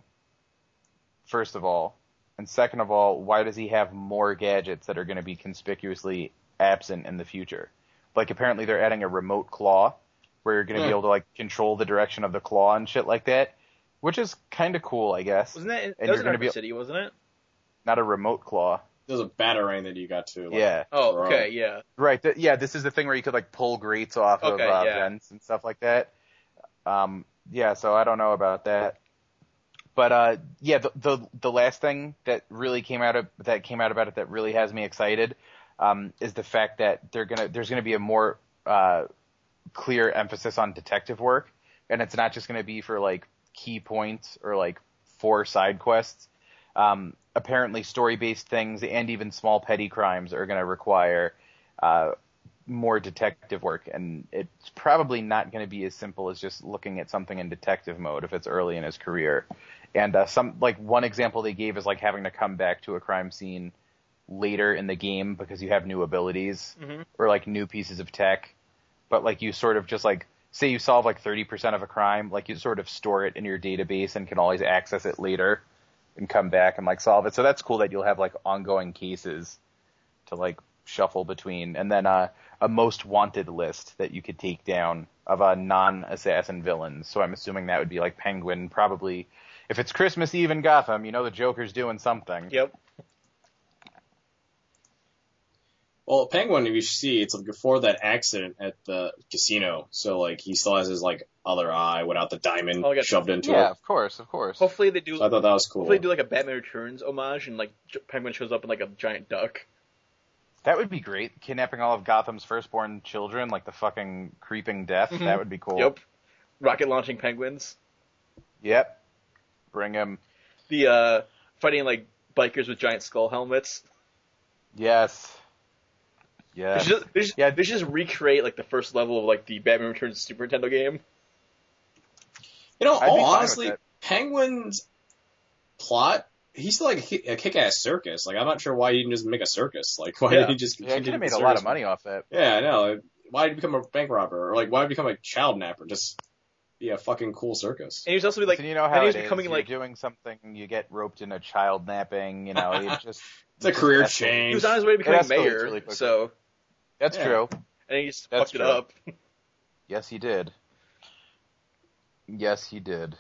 First of all. And second of all, why does he have more gadgets that are going to be conspicuously absent in the future? Like, apparently they're adding a remote claw, where you're going to Hmm. be able to like control the direction of the claw and shit like that. Which is kind of cool, I guess. Wasn't that, in, And that was you're in gonna Arkham be- City, wasn't it? Not a remote claw. There's a batarang that you got to. Like, Yeah. Oh, throw. okay, yeah. Right. Th- yeah, this is the thing where you could like pull grates off Okay, of uh, yeah. vents and stuff like that. Um, yeah, so I don't know about that. But uh, yeah, the, the the last thing that really came out of that came out about it that really has me excited um, is the fact that they're gonna there's gonna be a more uh, clear emphasis on detective work, and it's not just gonna be for like key points or like for side quests. Um, apparently story-based things and even small petty crimes are going to require uh, more detective work, and it's probably not going to be as simple as just looking at something in detective mode if it's early in his career. And uh, some like one example they gave is like having to come back to a crime scene later in the game because you have new abilities Mm-hmm. or like new pieces of tech, but like you sort of just like say you solve like thirty percent of a crime, like you sort of store it in your database and can always access it later and come back and like solve it. So that's cool that you'll have like ongoing cases to like shuffle between, and then uh, a most wanted list that you could take down of uh, non-assassin villains. So I'm assuming that would be like Penguin, probably. If it's Christmas Eve in Gotham, you know the Joker's doing something. Yep. Well, Penguin, if you see, it's like before that accident at the casino. So, like, he still has his, like, other eye without the diamond Oh, I got- shoved into Yeah, it. of course, of course. Hopefully they do. So I thought that was cool. Hopefully they do like a Batman Returns homage, and like J- Penguin shows up in like a giant duck. That would be great. Kidnapping all of Gotham's firstborn children, like the fucking creeping death. Mhm. That would be cool. Yep. Rocket launching penguins. Yep. Bring him. The uh, fighting like bikers with giant skull helmets. Yes. They Yes. should just, they should, Yeah. they should just recreate like the first level of like the Batman Returns Super Nintendo game. You know, I'd be all fine with honestly, that. Penguin's plot, he's still like a ki- a kick-ass circus. Like, I'm not sure why he didn't just make a circus. Like, why Yeah. did he just Yeah, he could continue have made the a lot circus? of money off that. Yeah, I know. Like, why did he become a bank robber? Or, like, why did he become a child napper? Just be a fucking cool circus. And he was also like, So you know and how he it was is. becoming You're like, doing something, you get roped in a child napping. You know, it just It's a just career escalates. change. he was on his way to becoming It escalates mayor. really quickly. So, That's Yeah. true. and he just That's fucked true. it up. Yes, he did. Yes, he did.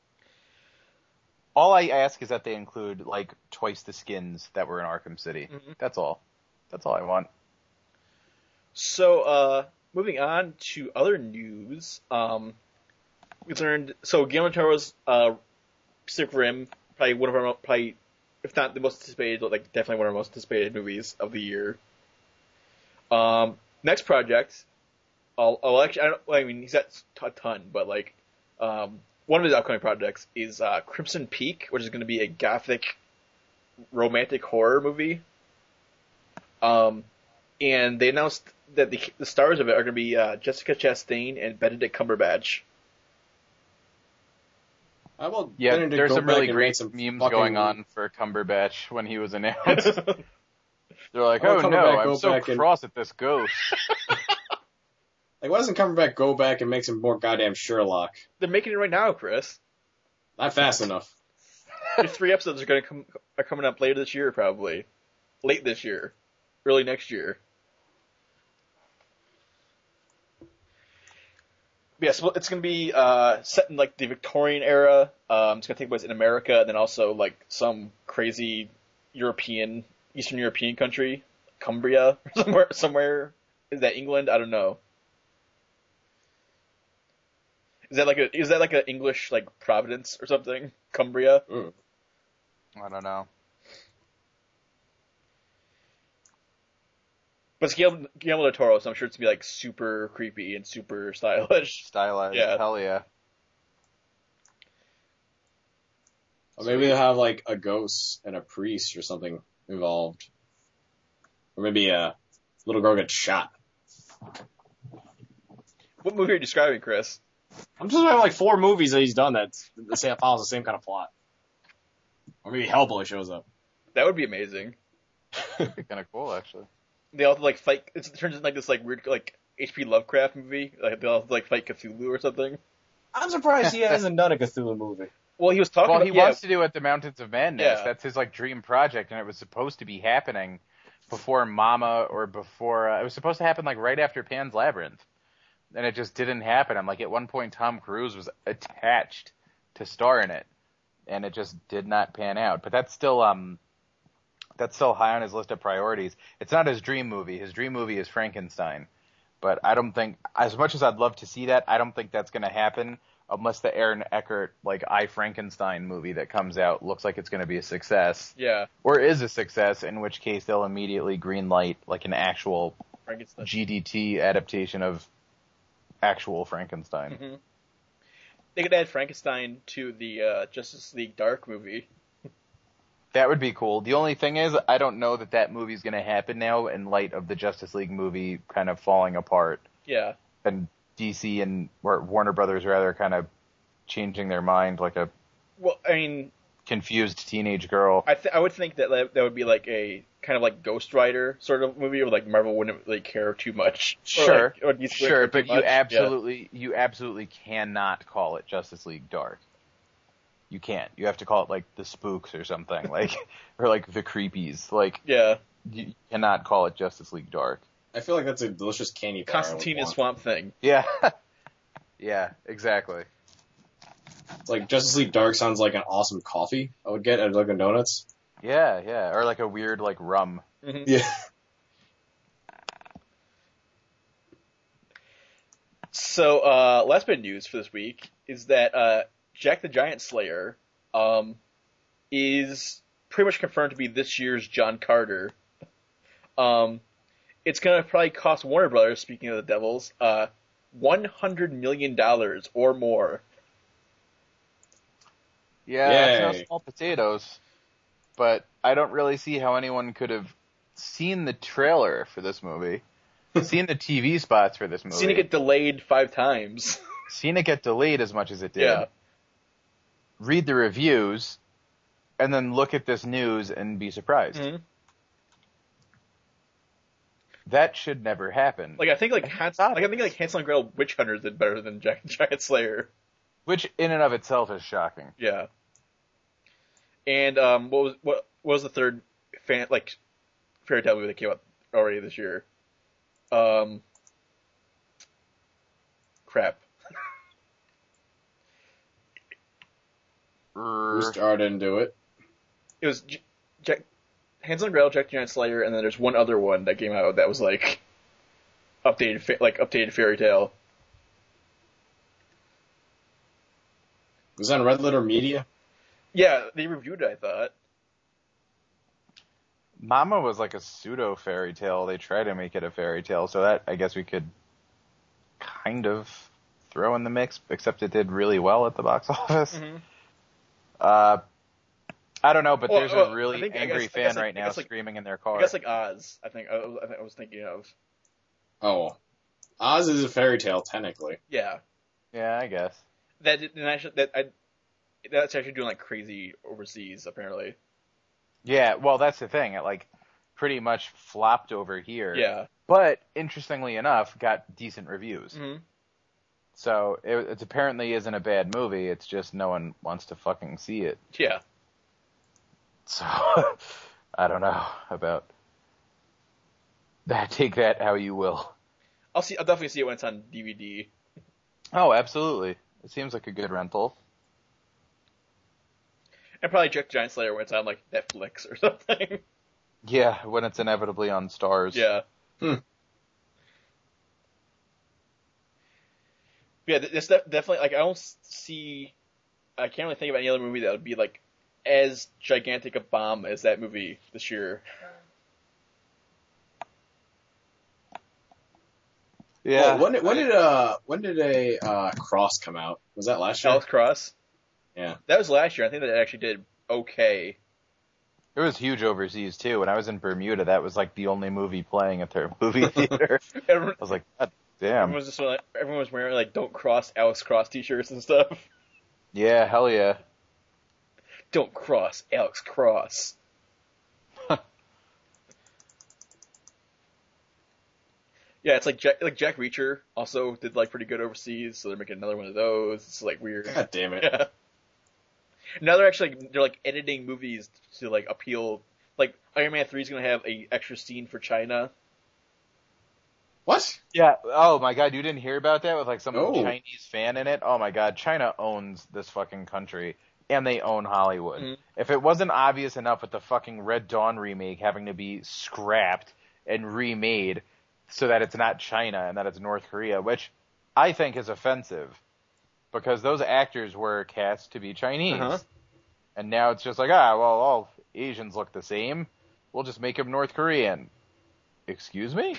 All I ask is that they include like twice the skins that were in Arkham City. Mhm. That's all. That's all I want. So, uh, moving on to other news, um, we learned, so Guillermo del Toro's, uh, Pacific Rim, probably one of our, mo- probably, if not the most anticipated, like, definitely one of our most anticipated movies of the year. Um, next project, I'll, I'll actually, I don't, well, I mean, he's got a ton, but, like, um, one of his upcoming projects is, uh, Crimson Peak, which is going to be a gothic romantic horror movie. Um, and they announced that the, the stars of it are going to be uh, Jessica Chastain and Benedict Cumberbatch. How about Yeah, Benedict there's go some back really and great make some memes fucking- going on for Cumberbatch when he was announced. They're like, How oh about no, Cumberbatch I'm go so back and- cross at this ghost. Like, why doesn't Cumberbatch go back and make some more goddamn Sherlock? They're making it right now, Chris. Not fast enough. The three episodes are going to come are coming up later this year, probably late this year, early next year. Yeah, so it's going to be uh, set in like the Victorian era. Um, it's going to take place in America, and then also like some crazy European, Eastern European country, Cumbria, somewhere. Somewhere is that England? I don't know. Is that like a is that like an English like Providence or something? Cumbria. Mm. I don't know. But it's Guillermo, Guillermo del Toro, so I'm sure it's gonna be like super creepy and super stylish. Stylized. Yeah. Hell yeah. Or maybe they'll have like a ghost and a priest or something involved. Or maybe a little girl gets shot. What movie are you describing, Chris? I'm just about like four movies that he's done that the same follows the same kind of plot. Or maybe Hellboy shows up. That would be amazing. Kind of cool, actually. They all have to like fight. It's, it turns into like this like weird like H P Lovecraft movie. Like they all have to like fight Cthulhu or something. I'm surprised he hasn't done a Cthulhu movie. Well, he was talking. Well, about, he yeah, wants to do it the Mountains of Madness. Yeah. That's his like dream project, and it was supposed to be happening before Mama or before. Uh, it was supposed to happen like right after Pan's Labyrinth, and it just didn't happen. I'm like, at one point, Tom Cruise was attached to star in it, and it just did not pan out. But that's still um, that's still high on his list of priorities. It's not his dream movie. His dream movie is Frankenstein, but I don't think, as much as I'd love to see that, I don't think that's going to happen. Unless the Aaron Eckhart, like, I, Frankenstein movie that comes out looks like it's going to be a success. yeah, Or is a success, in which case they'll immediately greenlight, like, an actual Frankenstein. G D T adaptation of actual Frankenstein. Mm-hmm. They could add Frankenstein to the uh, Justice League Dark movie. That would be cool. The only thing is, I don't know that that movie's going to happen now in light of the Justice League movie kind of falling apart. Yeah. And D C and or Warner Brothers, rather, kind of changing their mind like a Well, I mean, confused teenage girl. I th- I would think that that would be like a kind of like Ghost Rider sort of movie, where like Marvel wouldn't really care too much. Or, Sure, like, or D C sure, would care but too you much. absolutely, you absolutely cannot call it Justice League Dark. You can't. You have to call it like the Spooks or something, like, or like the Creepies. Like, Yeah. you cannot call it Justice League Dark. I feel like that's a delicious candy bar. Constantine and Swamp Thing. Yeah, yeah, exactly. It's like Justice League Dark sounds like an awesome coffee I would get at Dunkin' Donuts. Yeah, yeah, or like a weird like rum. Mm-hmm. Yeah. So, uh, last bit of news for this week is that uh, Jack the Giant Slayer um, is pretty much confirmed to be this year's John Carter. Um, it's going to probably cost Warner Brothers, speaking of the Devils, uh, one hundred million dollars or more. Yeah, that's Yay. no small potatoes. But I don't really see how anyone could have seen the trailer for this movie, seen the T V spots for this movie, Seen it get delayed five times. seen it get delayed as much as it did, Yeah. read the reviews, and then look at this news and be surprised. Mm-hmm. That should never happen. Like I think like Hans- like I think like Hansel and Gretel Witch Hunters did better than Jack the Giant Slayer. Which, in and of itself, is shocking. Yeah. And um, what was what, what was the third fan like fairy tale movie that came out already this year? Um, crap. Bruce Starr didn't do it. It was J- Jack Hansel and Gretel, Jack the Giant Slayer, and then there's one other one that came out that was like updated, fa- like updated fairy tale. Was that on Red Letter Media? Yeah, they reviewed it. I thought. Mama was like a pseudo fairy tale. They tried to make it a fairy tale, so that I guess we could kind of throw in the mix, except it did really well at the box office. Mm-hmm. Uh, I don't know, but Well, there's well, a I really think- I angry guess- I fan guess, like- right I now guess, like- screaming in their I car. guess like Oz. I think I, was- I think I was thinking of. Oh. Oz is a fairy tale, technically. Yeah. Yeah, I guess. That and actually that I that's actually doing like crazy overseas apparently. Yeah, well, that's the thing. It like pretty much flopped over here. Yeah. But interestingly enough, got decent reviews. Mm-hmm. So it, it apparently isn't a bad movie. It's just no one wants to fucking see it. Yeah. So I don't know about that. Take that how you will. I'll see. I'll definitely see it when it's on D V D. Oh, absolutely. It seems like a good rental. And probably check Giant Slayer when it's on like Netflix or something. Yeah, when it's inevitably on Stars. Yeah. Hmm. Yeah, it's definitely like I don't see. I can't really think of any other movie that would be like as gigantic a bomb as that movie this year. Yeah. Well, when did when did uh when did a uh Cross come out? Was that last year? Alex Cross. Yeah. That was last year. I think that it actually did okay. It was huge overseas too. When I was in Bermuda, that was like the only movie playing at their movie theater. Everyone, I was like, God damn. everyone was just like, everyone was wearing like "Don't Cross" Alex Cross T-shirts and stuff. Yeah, hell yeah. Don't cross Alex Cross. Yeah, it's like Jack, like Jack Reacher also did like pretty good overseas, so they're making another one of those. It's like weird. God damn it. Yeah. Now they're actually like, they're like editing movies to like appeal. Like Iron Man three is gonna have a extra scene for China. What? Yeah. Oh my God, you didn't hear about that with like some No. Chinese fan in it? Oh my God, China owns this fucking country, and they own Hollywood. Mhm. If it wasn't obvious enough with the fucking Red Dawn remake having to be scrapped and remade so that it's not China and that it's North Korea, which I think is offensive because those actors were cast to be Chinese. Uh-huh. And now it's just like, ah, well, all Asians look the same. We'll just make them North Korean. Excuse me?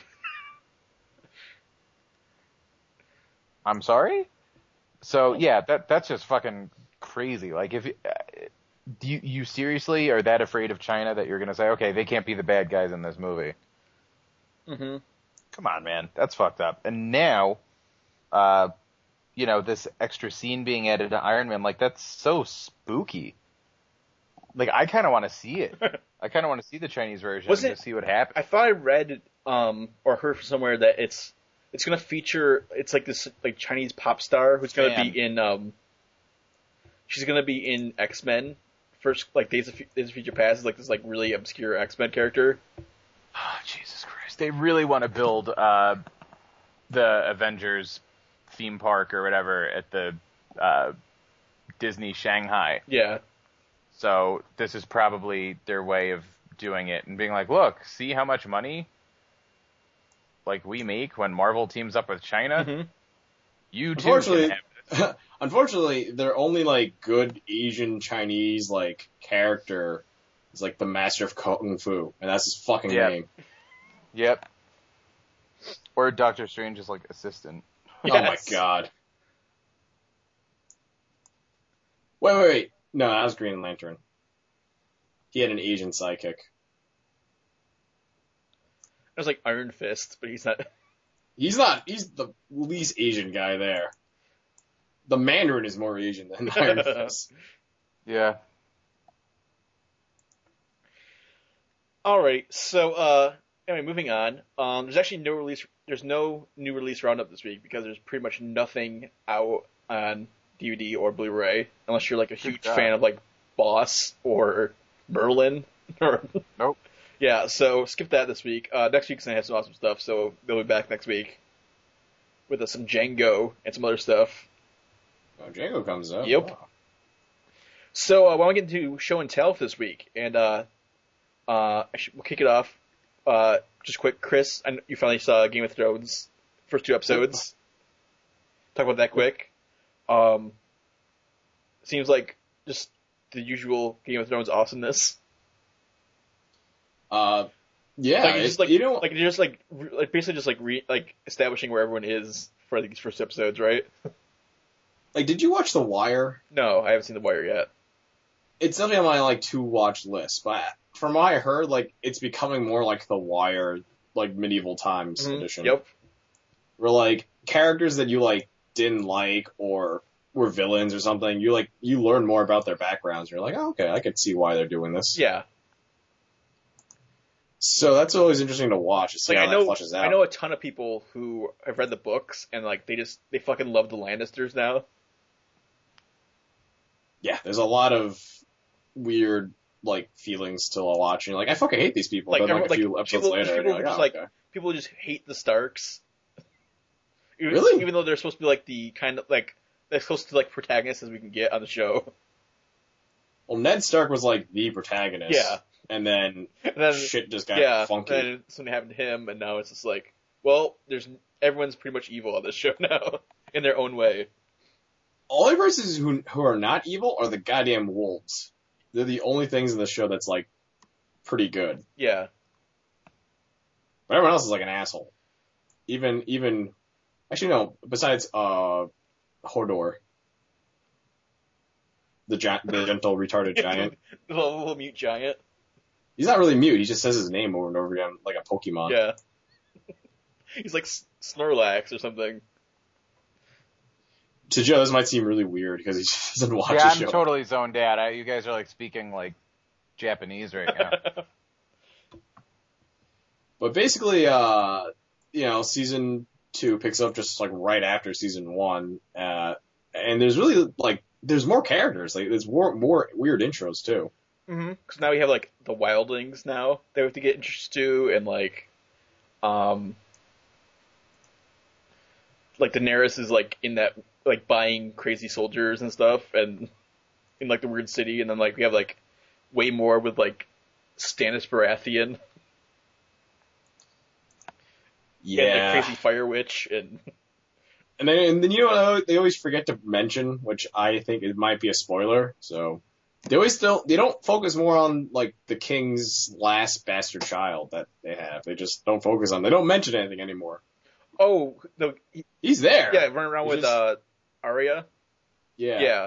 I'm sorry? So, yeah, that that's just fucking crazy. Like, if uh, do you, you seriously are that afraid of China that you're going to say, okay, they can't be the bad guys in this movie? Mm-hmm. Come on, man. That's fucked up. And now, uh, you know, this extra scene being added to Iron Man, like, that's so spooky. Like, I kind of want to see it. I kind of want to see the Chinese version Was to it- see what happens. I thought I read um or heard somewhere that it's it's gonna feature it's like this like Chinese pop star who's gonna Fan. be in um she's gonna be in X-Men first like Days of, Fu- Days of Future Past is like this like really obscure X-Men character. Oh, Jesus Christ. They really want to build uh, the Avengers theme park or whatever at the uh, Disney Shanghai. Yeah. So this is probably their way of doing it and being like, look, see how much money like we make when Marvel teams up with China? Mhm. You too Unfortunately, can have this. unfortunately, their only like good Asian Chinese like character is like the Master of Kung Fu, and that's his fucking Yeah. name. Yep. Or Doctor Strange's like assistant. Oh my Yes. god. Wait, wait, wait. No, that was Green Lantern. He had an Asian sidekick. There's like Iron Fist, but he's not. He's not. He's the least Asian guy there. The Mandarin is more Asian than Iron Fist. Yeah. Alright, so uh anyway, moving on. Um there's actually no release there's no new release roundup this week because there's pretty much nothing out on D V D or Blu-ray unless you're like a huge God. fan of like Boss or Merlin or Nope. Yeah, so skip that this week. Uh next week's gonna have some awesome stuff, so they'll be back next week with uh, some Django and some other stuff. Oh, Django comes up. Yep. Wow. So uh, why don't we get into show and tell for this week? And uh, uh, I should, we'll kick it off. Uh, just quick, Chris, I know you finally saw Game of Thrones first two episodes. Talk about that quick. Um, seems like just the usual Game of Thrones awesomeness. Uh, yeah. like it's just it- like you know, like you're just like re- like basically just like re- like establishing where everyone is for these first episodes, right? like, did you watch The Wire? No, I haven't seen The Wire yet. It's definitely on my like to watch list, but from what I heard, like it's becoming more like The Wire, like medieval times Mhm. edition. Yep. Where like characters that you like didn't like or were villains or something, you like you learn more about their backgrounds. You're like, oh, okay, I could see why they're doing this. Yeah. So that's always interesting to watch to see Like how I know, that flushes out. I know a ton of people who have read the books and like they just they fucking love the Lannisters now. Yeah, there's a lot of weird like feelings to watching. Like I fucking hate these people. Like, But then, like a like, few episodes people, later, people you're like, just oh, like okay. people just hate the Starks. Even, Really? Even though they're supposed to be like the kind of like they're supposed to be like protagonists as we can get on the show. Well, Ned Stark was like the protagonist. Yeah. And then, And then shit just got yeah, funky. then something happened to him, and now it's just like, well, there's everyone's pretty much evil on this show now in their own way. Only persons who who are not evil are the goddamn wolves. They're the only things in the show that's like pretty good. Yeah. But everyone else is like an asshole. Even even actually no, besides uh Hodor. The gi- the gentle retarded giant. The little, little mute giant. He's not really mute, he just says his name over and over again like a Pokemon. Yeah. He's like S- Snorlax or something. To Joe, this might seem really weird because he doesn't watch Yeah, the I'm show. totally zoned out. I, you guys are like speaking like Japanese right now. But basically, uh, you know, season two picks up just like right after season one, uh, and there's really like there's more characters. Like there's more more weird intros too. Mm-hmm. Because now we have like the wildlings now that we have to get introduced to, and like, um, like Daenerys is like in that like buying crazy soldiers and stuff, and in like the weird city, and then like we have like way more with like Stannis Baratheon. Yeah, And the crazy fire witch, and and then and then you know they always forget to mention, which I think it might be a spoiler. So they always still they don't focus more on like the king's last bastard child that they have. They just don't focus on. They don't mention anything anymore. oh, the he, He's there. yeah, running around He's with just- uh Arya. Yeah. Yeah,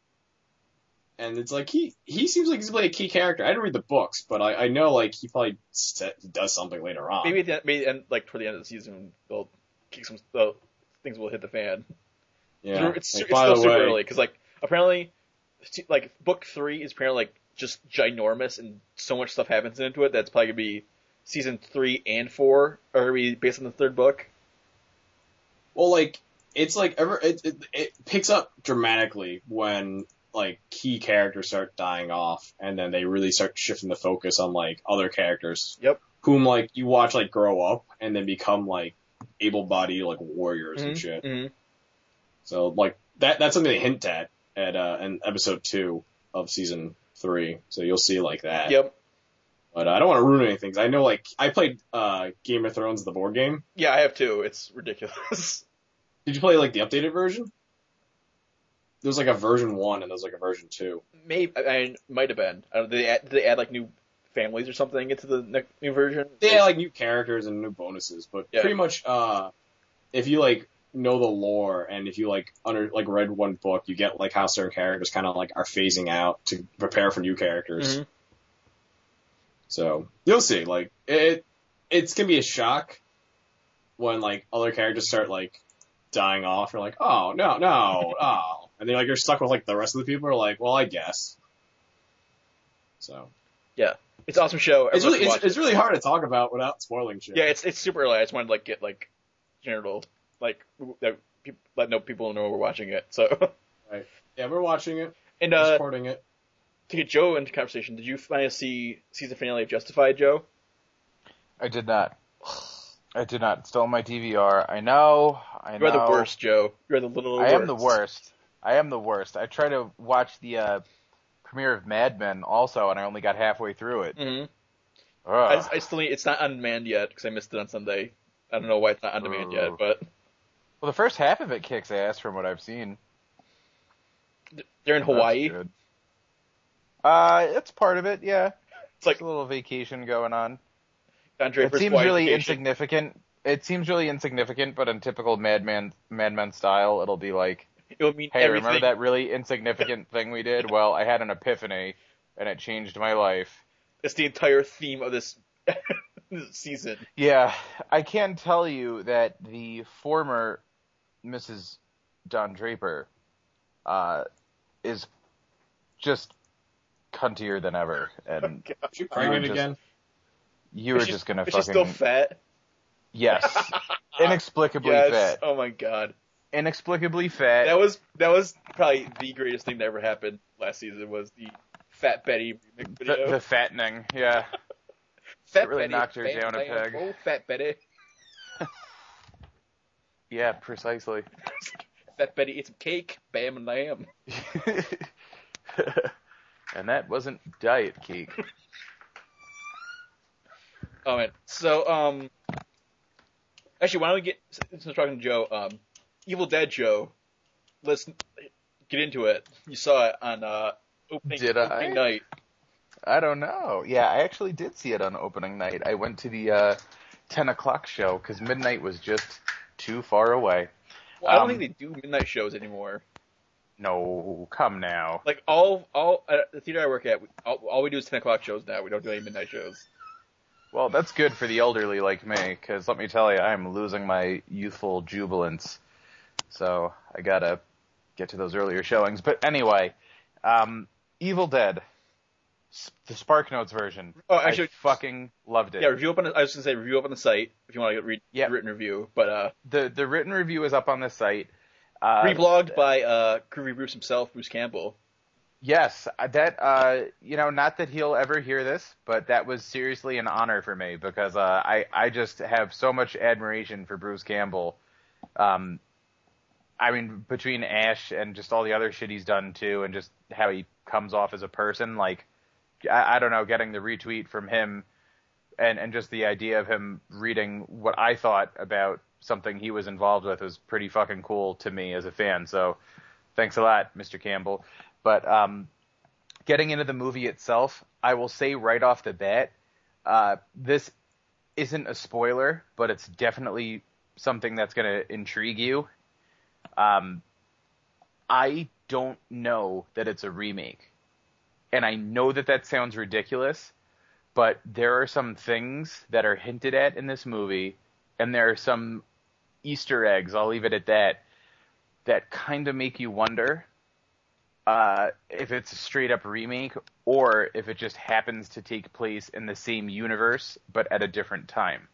And it's like he he seems like he's like a key character. I didn't read the books, but I, I know like he probably set, he does something later on. maybe at the end, maybe end, like toward the end of the season they'll kick some uh, things will hit the fan. Yeah. It's, Like, it's by still the super way, early because like apparently, like book three is apparently like just ginormous and so much stuff happens into it that's probably gonna be season three and four are gonna be based on the third book. well, like it's like ever it, it it picks up dramatically when like key characters start dying off, and then they really start shifting the focus on like other characters. Yep. Whom like you watch like grow up and then become like able-bodied like warriors and shit. Mm-hmm. So like that that's something they hint at at uh, in episode two of season three. So you'll see like that. Yep. But uh, I don't want to ruin anything. 'Cause I know like I played uh, Game of Thrones, the board game. Yeah, I have too. It's ridiculous. Did you play like the updated version? There's like a version one and there's like a version two. Maybe I mean, might have been. I don't, did they add, did they add like new families or something into the ne- new version? They had like new characters and new bonuses, but Yeah. pretty much uh, if you like know the lore and if you like under like read one book, you get like how certain characters kind of like are phasing out to prepare for new characters. Mhm. So you'll see. Like it, it's gonna be a shock when like other characters start like dying off. You're like, oh no, no, oh, and then like you're stuck with like the rest of the people are like, well, I guess. So Yeah, it's an awesome show. it's Everyone really should it's, watch it's it. really hard to talk about without spoiling shit. Yeah, it's it's super early. I just wanted to like get like general like that people let know people know we're watching it. So Right. Yeah, we're watching it. and We're uh, supporting it. to get Joe into conversation, did you finally see season finale of Justified, Joe? I did not. I did not. It's still on my D V R. I know. I know. You're the worst, Joe. You're the little. I worst. am the worst. I am the worst. I tried to watch the uh, premiere of Mad Men also, and I only got halfway through it. Mm-hmm. Ugh. I, just- I still need, it's not on demand yet because I missed it on Sunday. I don't know why it's not on demand yet, Ugh. but Well, the first half of it kicks ass from what I've seen. they're in That's Hawaii. good. Uh, it's part of it, yeah. It's like It's a little vacation going on. Don It Draper's seems Hawaii really vacation. insignificant. It seems really insignificant, but in typical Mad Men, Mad Men style, it'll be like, It would mean hey, everything. remember that really insignificant thing we did? Well, I had an epiphany, and it changed my life. It's the entire theme of this, this season. Yeah, I can tell you that the former Missus Don Draper uh, is just cuntier than ever, and Oh, Is she you were pregnant just, again? you were Is she- just gonna is fucking she still fat? yes, inexplicably Yes. fat, Oh my god. inexplicably fat. That was that was probably the greatest thing that ever happened last season was the Fat Betty remix the, video. the fattening, yeah. Fat it really Betty, knocked her bam, down a bam, peg. Oh, Fat Betty. Yeah, precisely. Fat Betty ate some cake, bam and lamb. And that wasn't diet cake. Oh man. So um, actually, why don't we get since we're talking to Joe, um, Evil Dead Joe, let's get into it. You saw it on uh opening, Did I? opening night. I don't know. Yeah, I actually did see it on opening night. I went to the uh, ten o'clock show because midnight was just too far away. Well, I don't Um, think they do midnight shows anymore. No, come now. Like all all at the theater I work at, we, all, all we do is ten o'clock shows now. We don't do any midnight shows. Well, that's good for the elderly like me, because let me tell you, I'm losing my youthful jubilance. So I gotta get to those earlier showings. But anyway, um, Evil Dead, S- the Spark Notes version. Oh, actually- I fucking loved it. Yeah, review up on. The, I was gonna say review up on the site if you want to read Yeah. written review, but uh, The the written review is up on the site. Uh, reblogged by uh Groovy Bruce himself, Bruce Campbell. Yes, that, uh, you know, not that he'll ever hear this, but that was seriously an honor for me because, uh, I, I just have so much admiration for Bruce Campbell. Um, I mean, between Ash and just all the other shit he's done too, and just how he comes off as a person, like, I, I don't know, getting the retweet from him and, and just the idea of him reading what I thought about something he was involved with was pretty fucking cool to me as a fan. So thanks a lot, Mister Campbell. But um, getting into the movie itself, I will say right off the bat, uh, this isn't a spoiler, but it's definitely something that's going to intrigue you. Um, I don't know that it's a remake. And I know that that sounds ridiculous, but there are some things that are hinted at in this movie, and there are some Easter eggs, I'll leave it at that, that kind of make you wonder Uh, if it's a straight up remake or if it just happens to take place in the same universe but at a different time.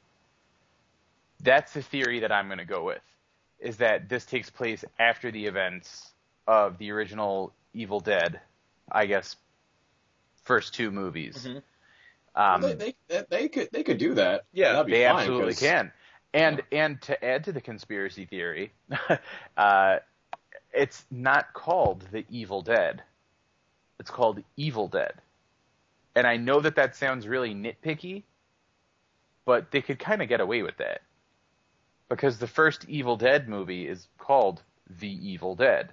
That's the theory that I'm going to go with, is that this takes place after the events of the original Evil Dead, I guess, first two movies. Mm-hmm. Um, Well, they, they they could they could do that. Yeah, That'd be they fine, absolutely 'cause- can. And and to add to the conspiracy theory, uh, it's not called The Evil Dead. It's called Evil Dead. And I know that that sounds really nitpicky, but they could kind of get away with that. Because the first Evil Dead movie is called The Evil Dead.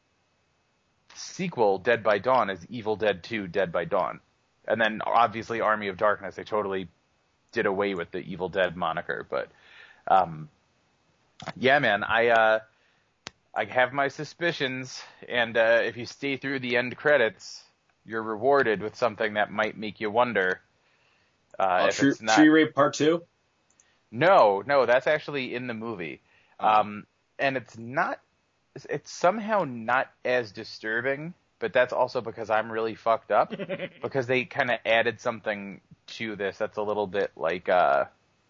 The sequel, Dead by Dawn, is Evil Dead two, Dead by Dawn. And then, obviously, Army of Darkness, they totally did away with the Evil Dead moniker. But, um, yeah, man, I, uh, I have my suspicions, and uh, if you stay through the end credits, you're rewarded with something that might make you wonder. Uh, Oh, if Tree, it's not... Tree Rape Part Two. No, no, that's actually in the movie. Oh. Um, and it's not, it's somehow not as disturbing, but that's also because I'm really fucked up, because they kind of added something to this that's a little bit like, uh,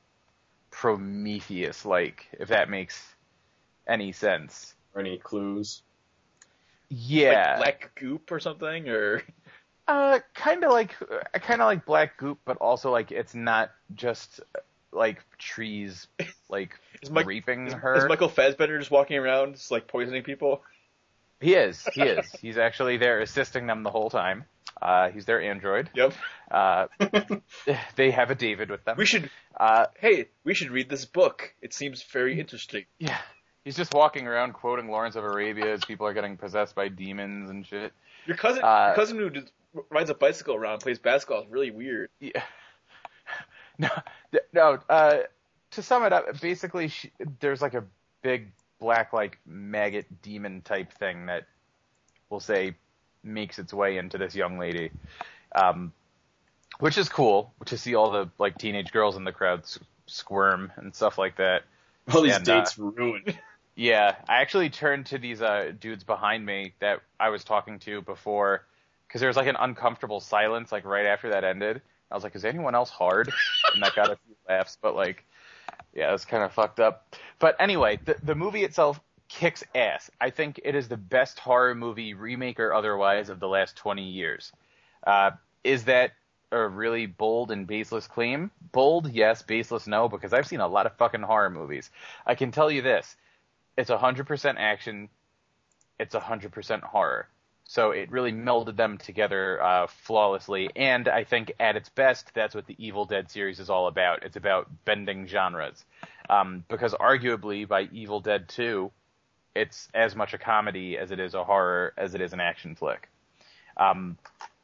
Prometheus-like, if that makes any sense. Or any clues? Yeah. Like black goop or something, or Uh, kind of like, kind of like Black Goop, but also like it's not just like trees, like Is Mike- raping is, her. is Michael Fassbender just walking around, just like poisoning people? He is, he is. He's actually there assisting them the whole time. Uh, he's their android. Yep. Uh, they have a David with them. We should. Uh, Hey, we should read this book. It seems very interesting. yeah. He's just walking around quoting Lawrence of Arabia as people are getting possessed by demons and shit. Your cousin, Uh, your cousin who just rides a bicycle around and plays basketball is really weird. Yeah. No, th- no. Uh, to sum it up, basically, she, there's like a big black, like maggot demon type thing that we'll say makes its way into this young lady, um, which is cool to see all the like teenage girls in the crowd s- squirm and stuff like that. All these And, dates ruined. Yeah, I actually turned to these uh, dudes behind me that I was talking to before, because there was like an uncomfortable silence like right after that ended. I was like, is anyone else hard? And that got a few laughs, but like, yeah, it's kind of fucked up. But anyway, the the movie itself kicks ass. I think it is the best horror movie, remake or otherwise, of the last twenty years. Uh, is that a really bold and baseless claim? Bold, yes. Baseless, no, because I've seen a lot of fucking horror movies. I can tell you this. It's one hundred percent action. It's one hundred percent horror. So it really melded them together uh, flawlessly. And I think at its best, that's what the Evil Dead series is all about. It's about bending genres. Um, because arguably, by Evil Dead two, it's as much a comedy as it is a horror, as it is an action flick. Um,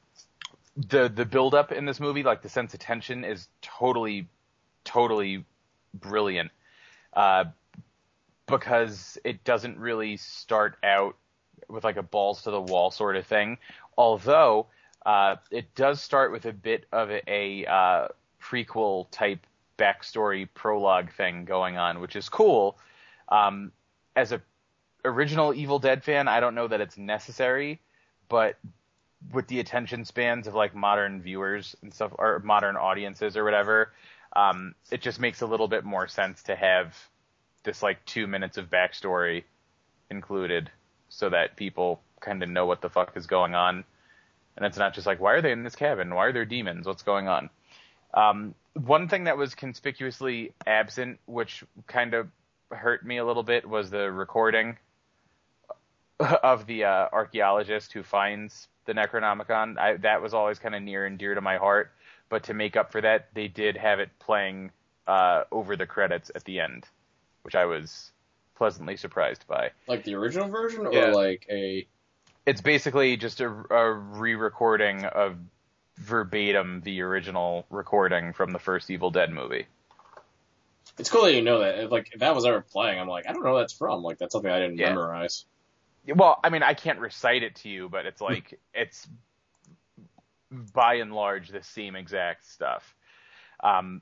the the build-up in this movie, like the sense of tension, is totally, totally brilliant. Uh, because it doesn't really start out with like a balls to the wall sort of thing. Although, uh, it does start with a bit of a, a uh, prequel type backstory prologue thing going on, which is cool. Um, as a original Evil Dead fan, I don't know that it's necessary, but with the attention spans of like modern viewers and stuff, or modern audiences or whatever, um, it just makes a little bit more sense to have this like two minutes of backstory included, so that people kind of know what the fuck is going on. And it's not just like, why are they in this cabin? Why are there demons? What's going on? Um, one thing that was conspicuously absent, which kind of hurt me a little bit, was the recording of the uh, archaeologist who finds the Necronomicon. I, that was always kind of near and dear to my heart. But to make up for that, they did have it playing uh, over the credits at the end, which I was pleasantly surprised by. Like the original version, or Yeah. like a... It's basically just a, a re-recording of verbatim the original recording from the first Evil Dead movie. It's cool that you know that. If, like, if that was ever playing, I'm like, I don't know where that's from. Like, that's something I didn't Yeah. memorize. Well, I mean, I can't recite it to you, but it's like, it's by and large the same exact stuff. Um,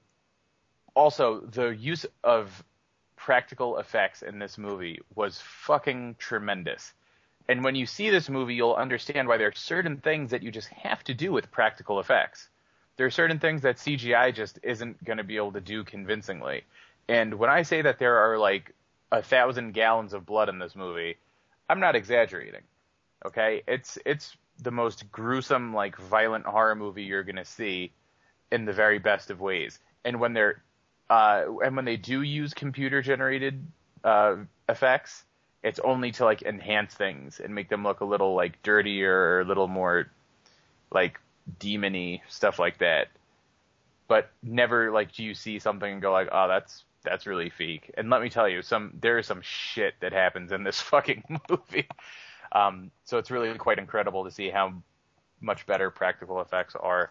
also, the use of practical effects in this movie was fucking tremendous. And when you see this movie, you'll understand why there are certain things that you just have to do with practical effects. There are certain things that C G I just isn't going to be able to do convincingly. And when I say that there are like a thousand gallons of blood in this movie, I'm not exaggerating. Okay? It's it's the most gruesome, like, violent horror movie you're going to see in the very best of ways. And when they're Uh, and when they do use computer-generated uh, effects, it's only to like enhance things and make them look a little like dirtier or a little more like demon-y, stuff like that. But never like do you see something and go like, oh, that's that's really fake. And let me tell you, some there is some shit that happens in this fucking movie. Um, so it's really quite incredible to see how much better practical effects are.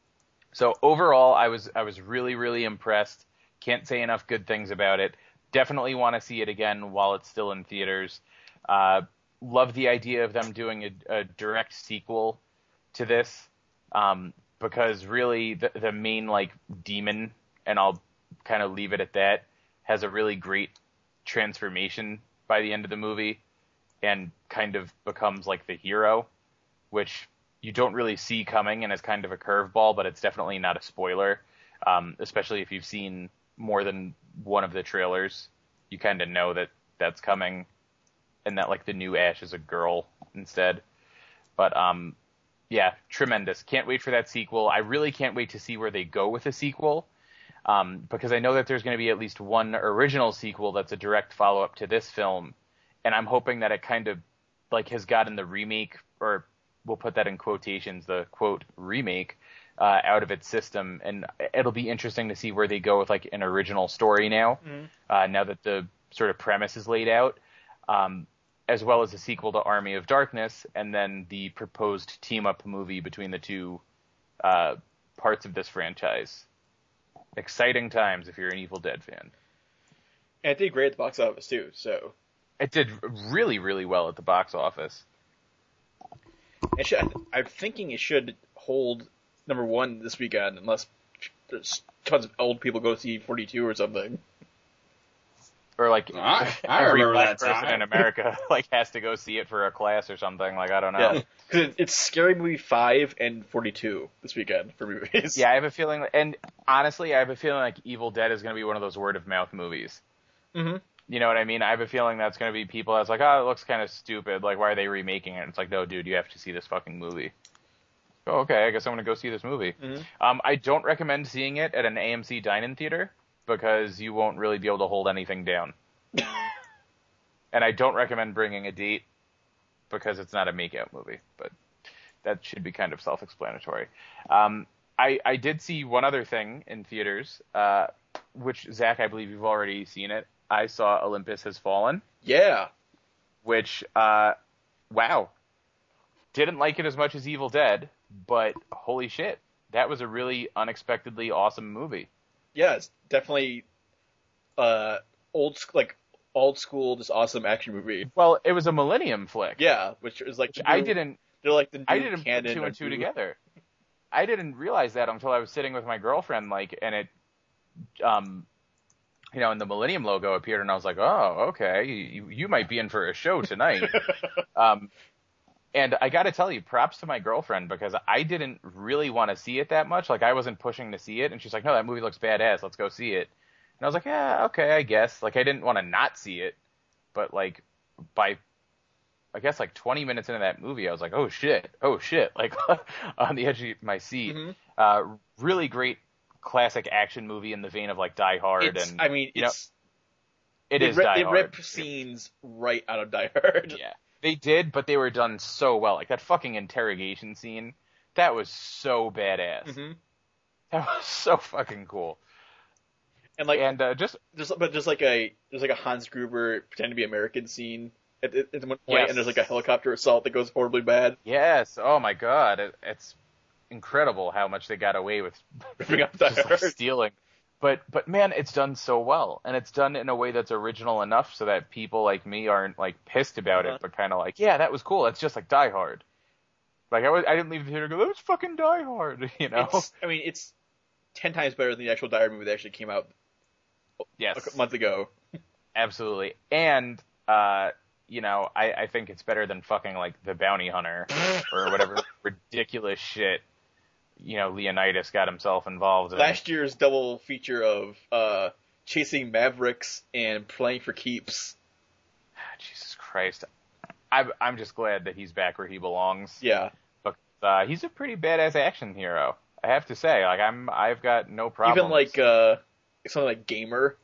So overall, I was I was really really impressed. Can't say enough good things about it. Definitely want to see it again while it's still in theaters. Uh, love the idea of them doing a, a direct sequel to this, um, because really the, the main like demon, and I'll kind of leave it at that, has a really great transformation by the end of the movie, and kind of becomes like the hero, which you don't really see coming, and is kind of a curveball, but it's definitely not a spoiler, um, especially if you've seen more than one of the trailers. You kind of know that that's coming, and that like the new Ash is a girl instead. But um, yeah, tremendous. Can't wait for that sequel. I really can't wait to see where they go with the sequel, um, because I know that there's going to be at least one original sequel that's a direct follow-up to this film, and I'm hoping that it kind of like has gotten the remake, or we'll put that in quotations, the quote remake, uh, out of its system, and it'll be interesting to see where they go with like an original story now, mm-hmm. uh, now that the sort of premise is laid out, um, as well as a sequel to Army of Darkness, and then the proposed team-up movie between the two uh, parts of this franchise. Exciting times if you're an Evil Dead fan. And it did great at the box office too, so. It did really, really well at the box office. It should, I'm thinking it should hold number one this weekend, unless there's tons of old people go see forty-two or something. Or like I, I every remember black that person time. in America like has to go see it for a class or something. Like I don't know. Yeah, because it's Scary Movie five and forty-two this weekend for movies. Yeah, I have a feeling, and honestly, I have a feeling like Evil Dead is going to be one of those word of mouth movies. Mm-hmm. You know what I mean? I have a feeling that's going to be people that's like, oh, it looks kind of stupid. Like, why are they remaking it? It's like, no, dude, you have to see this fucking movie. Oh, okay, I guess I'm going to go see this movie. Mm-hmm. Um, I don't recommend seeing it at an A M C dine-in theater because you won't really be able to hold anything down. And I don't recommend bringing a date because it's not a make-out movie, but that should be kind of self-explanatory. Um, I, I did see one other thing in theaters, uh, which, Zach, I believe you've already seen it. I saw Olympus Has Fallen. Yeah. Which, uh, wow. Didn't like it as much as Evil Dead, but holy shit. That was a really unexpectedly awesome movie. Yeah, it's definitely uh, old, sc- like, old school, just awesome action movie. Well, it was a Millennium flick. Yeah, which is like Which the I new- didn't They're like the new I didn't put canon two and of two new- together. I didn't realize that until I was sitting with my girlfriend, like, and it, um, you know, and the Millennium logo appeared, and I was like, oh, okay, you, you might be in for a show tonight. um, and I got to tell you, props to my girlfriend, because I didn't really want to see it that much. Like, I wasn't pushing to see it, and she's like, no, that movie looks badass, let's go see it. And I was like, yeah, okay, I guess. Like, I didn't want to not see it, but, like, by, I guess, like, twenty minutes into that movie, I was like, oh, shit, oh, shit, like, on the edge of my seat. Mhm. Uh, really great classic action movie in the vein of, like, Die Hard. It's, and I mean, you know, it's it they is rip, Die they Hard. rip scenes right out of Die Hard. Yeah, they did, but they were done so well. Like, that fucking interrogation scene, that was so badass. Mm-hmm. That was so fucking cool. And like, And uh, just just but just like a there's like a Hans Gruber pretend to be American scene at, at, at one point, Yes. and there's like a helicopter assault that goes horribly bad. yes, oh my god, it, it's incredible how much they got away with Ripping up Die just like, Hard. stealing. But but man, it's done so well, and it's done in a way that's original enough so that people like me aren't like pissed about Uh-huh. it, but kind of like, yeah, that was cool. It's just like Die Hard. Like I was, I didn't leave the theater and go, that was fucking Die Hard, you know? It's, I mean, it's ten times better than the actual Die Hard movie that actually came out Yes, a month ago. absolutely. And uh, you know, I, I think it's better than fucking like The Bounty Hunter or whatever ridiculous shit. You know, Leonidas got himself involved in. Last year's double feature of uh, chasing Mavericks and playing for keeps. Jesus Christ. I'm, I'm just glad that he's back where he belongs. Yeah. But uh, he's a pretty badass action hero. I have to say, like I'm, I've got no problem. Even like uh, something like Gamer.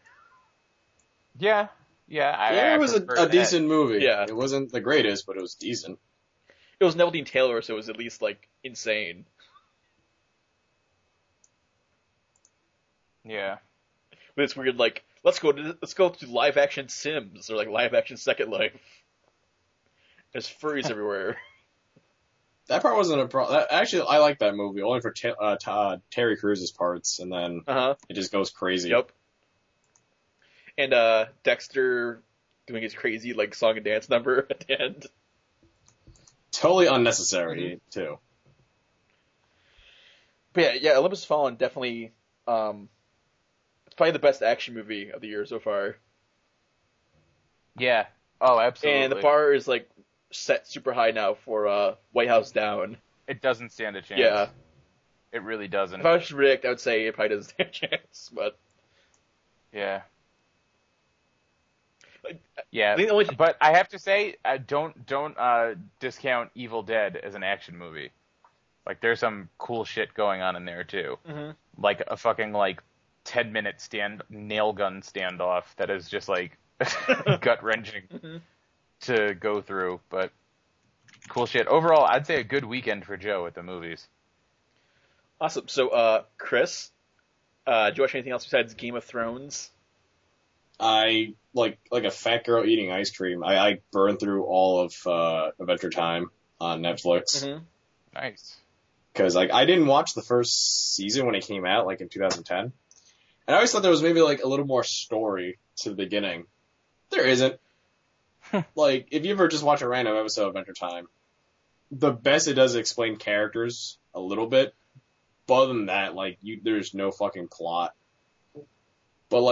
yeah, yeah. I, Yeah, I it was a, prefer a that. decent movie. Yeah. It wasn't the greatest, but it was decent. It was Neville Dean Taylor, so it was at least like insane. Yeah. But it's weird, like let's go to let's go to live action Sims or like live action Second Life. There's furries everywhere. That part wasn't a problem. Actually, I like that movie, only for ta- uh, t- uh, Terry Crews' parts, and then Uh huh. it just goes crazy. Yep. And uh, Dexter doing his crazy like song and dance number at the end. Totally unnecessary, too. But yeah, yeah, Olympus Has Fallen definitely. Um, it's probably the best action movie of the year so far. Yeah. Oh, absolutely. And the bar is like set super high now for uh, White House Down. It doesn't stand a chance. Yeah. It really doesn't. If I was to predict, I would say it probably doesn't stand a chance. But Yeah. Like, Yeah, the only- but I have to say, uh, don't don't uh, discount Evil Dead as an action movie. Like, there's some cool shit going on in there too. Mhm. Like a fucking like ten minute stand nail gun standoff that is just like gut wrenching Mhm. to go through. But cool shit. Overall, I'd say a good weekend for Joe at the movies. Awesome. So, uh, Chris, uh, did you watch anything else besides Game of Thrones? I, like like a fat girl eating ice cream, I, I burned through all of uh, Adventure Time on Netflix. Mm-hmm. Nice. Because like I didn't watch the first season when it came out, like in two thousand ten, and I always thought there was maybe like a little more story to the beginning. There isn't. Like if you ever just watch a random episode of Adventure Time, the best it does is explain characters a little bit, but other than that, like you, there's no fucking plot. But like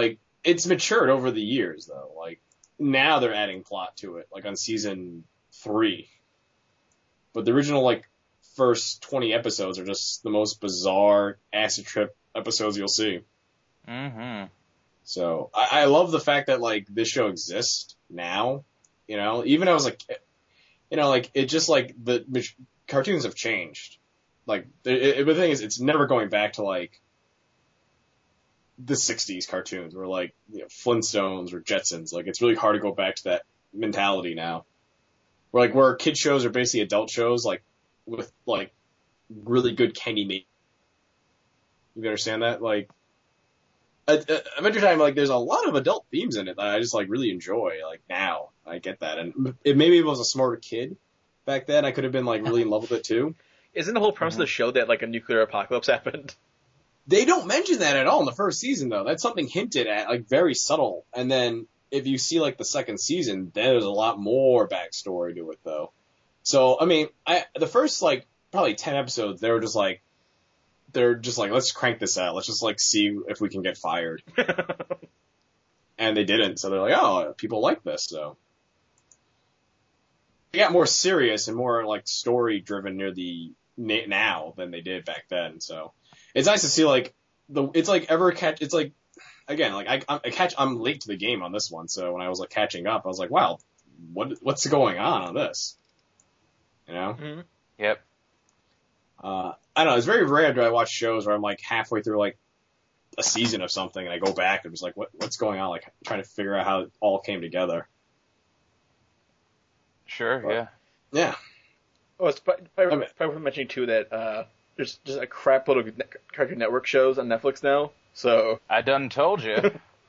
it's matured over the years though. Like now they're adding plot to it, like on season three. But the original like first twenty episodes are just the most bizarre acid trip episodes you'll see. Mm-hmm. So I, I love the fact that like this show exists now. You know, even I was like, you know, like it just like the cartoons have changed. Like it, it, the thing is, it's never going back to like the sixties cartoons or like you know, Flintstones or Jetsons. Like it's really hard to go back to that mentality now. Where like where kid shows are basically adult shows, like with like really good candy make. You understand that? Like Adventure Time, like there's a lot of adult themes in it that I just like really enjoy. Like now, I get that, and it maybe it was a smarter kid back then. I could have been like really in love with it too. Isn't the whole premise mm-hmm. of the show that like a nuclear apocalypse happened? They don't mention that at all in the first season, though. That's something hinted at, like very subtle. And then if you see like the second season, there's a lot more backstory to it, though. So I mean, I the first like probably ten episodes, they were just like. They're just like, let's crank this out. Let's just like see if we can get fired. And they didn't. So they're like, oh, people like this. So they got more serious and more like story driven near the now than they did back then. So it's nice to see like the, it's like ever catch, it's like, again, like I, I catch, I'm late to the game on this one. So when I was like catching up, I was like, wow, what, what's going on on this? You know? Mm-hmm. Yep. Uh, I don't know. It's very rare that I watch shows where I'm like halfway through like a season of something and I go back and just like, what, what's going on? Like trying to figure out how it all came together. Sure. But, yeah. Yeah. Oh, it's probably, probably, probably worth mentioning too that, uh, there's just a crap load of Cartoon Network shows on Netflix now. So. I done told you.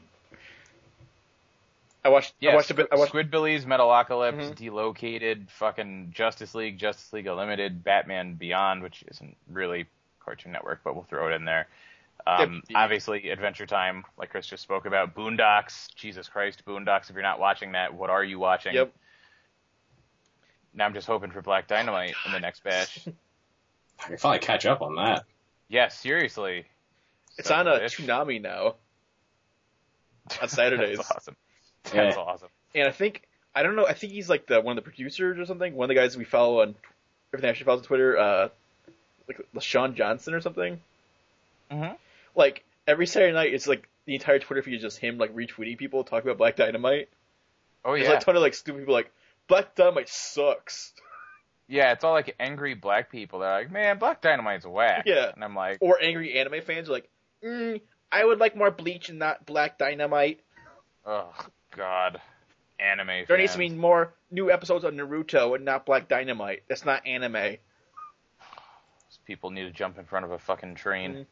I watched, yeah, I watched a bit, I watched Squidbillies, Metalocalypse, mm-hmm. Delocated, fucking Justice League, Justice League Unlimited, Batman Beyond, which isn't really Cartoon Network, but we'll throw it in there. Um, yep. Obviously, Adventure Time, like Chris just spoke about. Boondocks, Jesus Christ, Boondocks, if you're not watching that, what are you watching? Yep. Now I'm just hoping for Black Dynamite in the next batch. I can finally catch up on that. Yeah, seriously. It's on a Toonami now. On Saturdays. That's awesome. That's yeah. awesome. And I think, I don't know, I think he's like the one of the producers or something. One of the guys we follow on, everything actually follows on Twitter, uh, like LaShawn Johnson or something. Mm-hmm. Like, every Saturday night, it's like, the entire Twitter feed is just him, like, retweeting people talking about Black Dynamite. Oh, yeah. There's like a ton of, like, stupid people like, Black Dynamite sucks. Yeah, it's all like angry black people. They're like, man, Black Dynamite's whack. Yeah. And I'm like... Or angry anime fans are like, mm, I would like more Bleach and not Black Dynamite. Oh, God. Anime fans. There needs to be more new episodes of Naruto and not Black Dynamite. That's not anime. These people need to jump in front of a fucking train. Mm-hmm.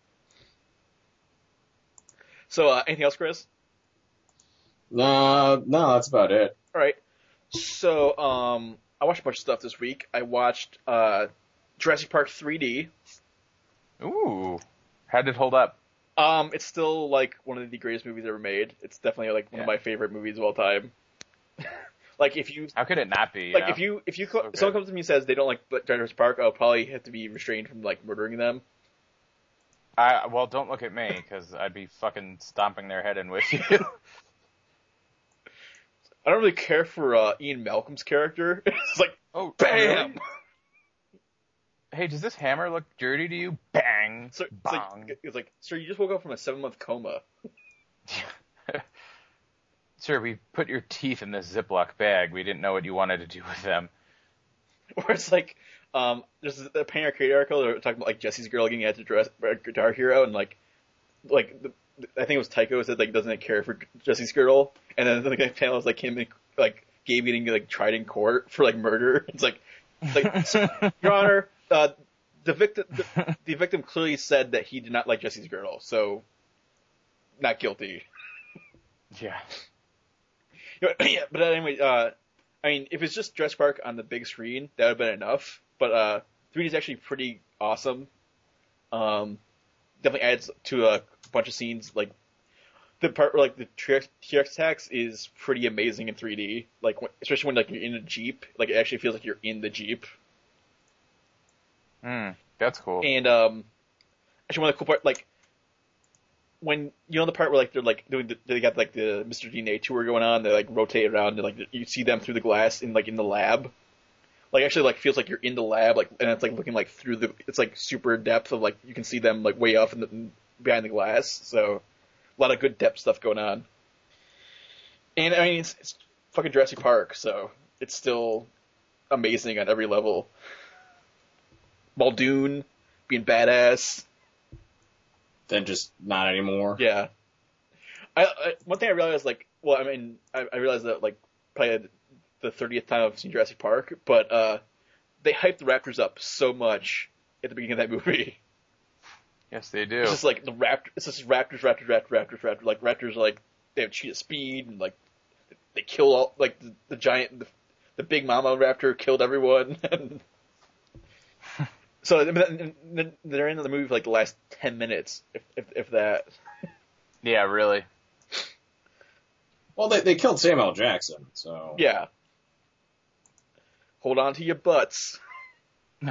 So, uh, anything else, Chris? No, no, that's about it. Alright. So, um, I watched a bunch of stuff this week. I watched, uh, Jurassic Park three D. Ooh. How did it hold up? Um, it's still, like, one of the greatest movies ever made. It's definitely, like, one yeah. of my favorite movies of all time. Like, if you... How could it not be? You like, know? if you, if you, So someone comes to me and says they don't like Jurassic Park, I'll probably have to be restrained from, like, murdering them. I, well, don't look at me, because I'd be fucking stomping their head in with you. I don't really care for, uh, Ian Malcolm's character. It's like, oh, BAM! Really? Hey, does this hammer look dirty to you? Bang! So, it's, Bong. like, it's like, sir, you just woke up from a seven-month coma. Sir, we put your teeth in this Ziploc bag. We didn't know what you wanted to do with them. Or it's like, um, there's a Pain Arcade article they're talking about, like, Jesse's girl getting at the dress, Guitar Hero, and, like, like, the, I think it was Tycho said, like, doesn't care for Jesse's girl, and then the next panel was, like, him, like, Gabe getting, like, tried in court for, like, murder. It's like, like, so, Your Honor, uh, the victim, the, the victim clearly said that he did not like Jesse's girl, so, not guilty. Yeah. Yeah, but anyway, uh, I mean, if it's just Jurassic Park on the big screen, that would have been enough. But uh, three D is actually pretty awesome. Um, definitely adds to a bunch of scenes. Like the part where like the T-Rex attacks is pretty amazing in three D. Like when, especially when like you're in a Jeep, like it actually feels like you're in the Jeep. Hmm, that's cool. And um, actually, one of the cool part, like when you know the part where like they're like doing the, they got like the Mister D N A tour going on, they like rotate around and like you see them through the glass in like in the lab. Like actually like feels like you're in the lab, like and it's like looking like through the it's like super depth of like you can see them like way off in the behind the glass. So a lot of good depth stuff going on. And I mean it's, it's fucking Jurassic Park, so it's still amazing on every level. Muldoon being badass. Then just not anymore. Yeah. I, I one thing I realized like well I mean I, I realized that like probably the thirtieth time I've seen Jurassic Park, but uh, they hyped the Raptors up so much at the beginning of that movie. Yes, they do. It's just like the Raptors, it's just Raptors, Raptors, Raptors, Raptors, Raptors. Like Raptors, are, like they have cheetah speed and like they kill all like the, the giant, the, the big mama raptor killed everyone. So they're in the movie for like the last ten minutes, if if, if that. Yeah, really. Well, they they killed Samuel Jackson, so yeah. Hold on to your butts. Oh,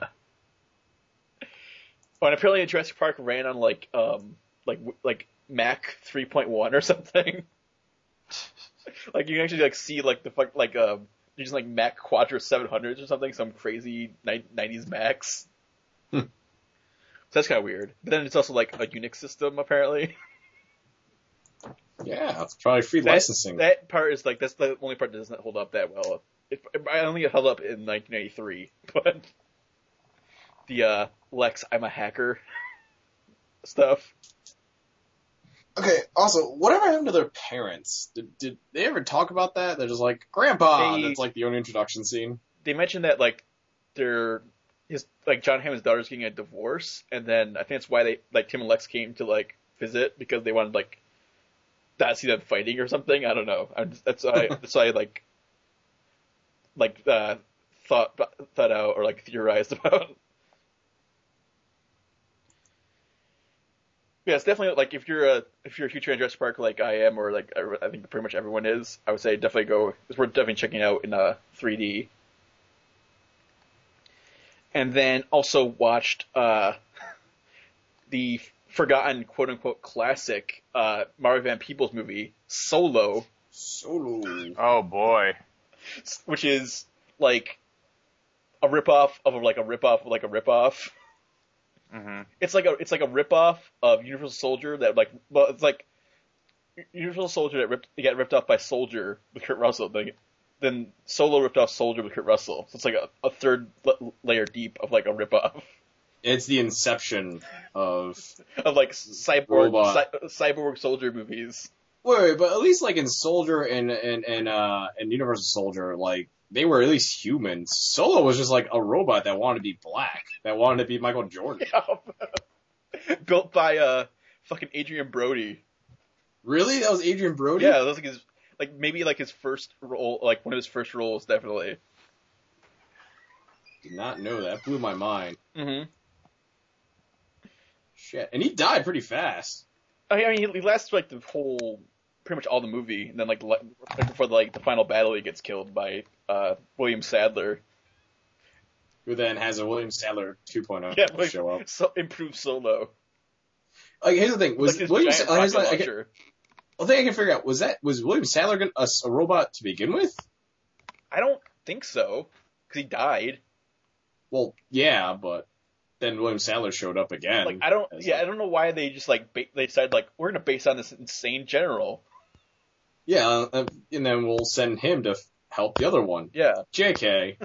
and apparently Jurassic Park ran on like um like like Mac three point one or something. Like you can actually like see like the fuck like um you're just like Mac Quadro seven hundreds or something, some crazy nineties Macs. Hmm. So that's kind of weird. But then it's also like a Unix system apparently. Yeah, it's probably free that, licensing. That part is like that's the only part that doesn't hold up that well. It, it, I only held up in nineteen ninety-three, but the uh, Lex, I'm a hacker stuff. Okay, also, whatever happened to their parents? Did, did they ever talk about that? They're just like, Grandpa! They, That's like the only introduction scene. They mentioned that, like, they're, his, like, John Hammond's daughter's getting a divorce, and then I think that's why they, like, Tim and Lex came to, like, visit, because they wanted, like, not see them fighting or something. I don't know. I'm just, that's why, that's why I, like, like, uh, thought, thought out or, like, theorized about. Yeah, it's definitely like if you're a if you're a huge fan of Jurassic Park like I am, or like I think pretty much everyone is, I would say definitely go. It's worth definitely checking out in uh, three D. And then also watched uh, the forgotten quote unquote classic uh, Mario Van Peebles movie Solo. Solo. Oh boy. Which is like a ripoff of like a ripoff of like a ripoff. Mm-hmm. It's like a it's like a ripoff of Universal Soldier that like well it's like Universal Soldier that ripped got ripped off by Soldier with Kurt Russell. Then, then Solo ripped off Soldier with Kurt Russell. So it's like a, a third layer deep of like a ripoff. It's the inception of of like cyborg cy, cyborg soldier movies. Wait, but at least like in Soldier and and and uh and Universal Soldier, like they were at least humans. Solo was just like a robot that wanted to be black, that wanted to be Michael Jordan. Yeah. Built by uh fucking Adrian Brody. Really? That was Adrian Brody? Yeah, that was like his like maybe like his first role, like one of his first roles, definitely. Did not know that. Blew my mind. Mm-hmm. Shit, and he died pretty fast. I mean, he lasts like the whole, pretty much all the movie, and then like right before the, like the final battle, he gets killed by uh, William Sadler, who then has a William Sadler two point oh yeah, like, show up. So improved Solo. Like here's the thing: was like William? Giant Uh, here's rocket like, I can, the thing I can figure out was that was William Sadler gonna, a, a robot to begin with? I don't think so, because he died. Well, yeah, but then William Sadler showed up again. Like I don't, yeah, like, I don't know why they just like ba- they decided like we're gonna base on this insane general. Yeah, uh, and then we'll send him to f- help the other one. Yeah. J K.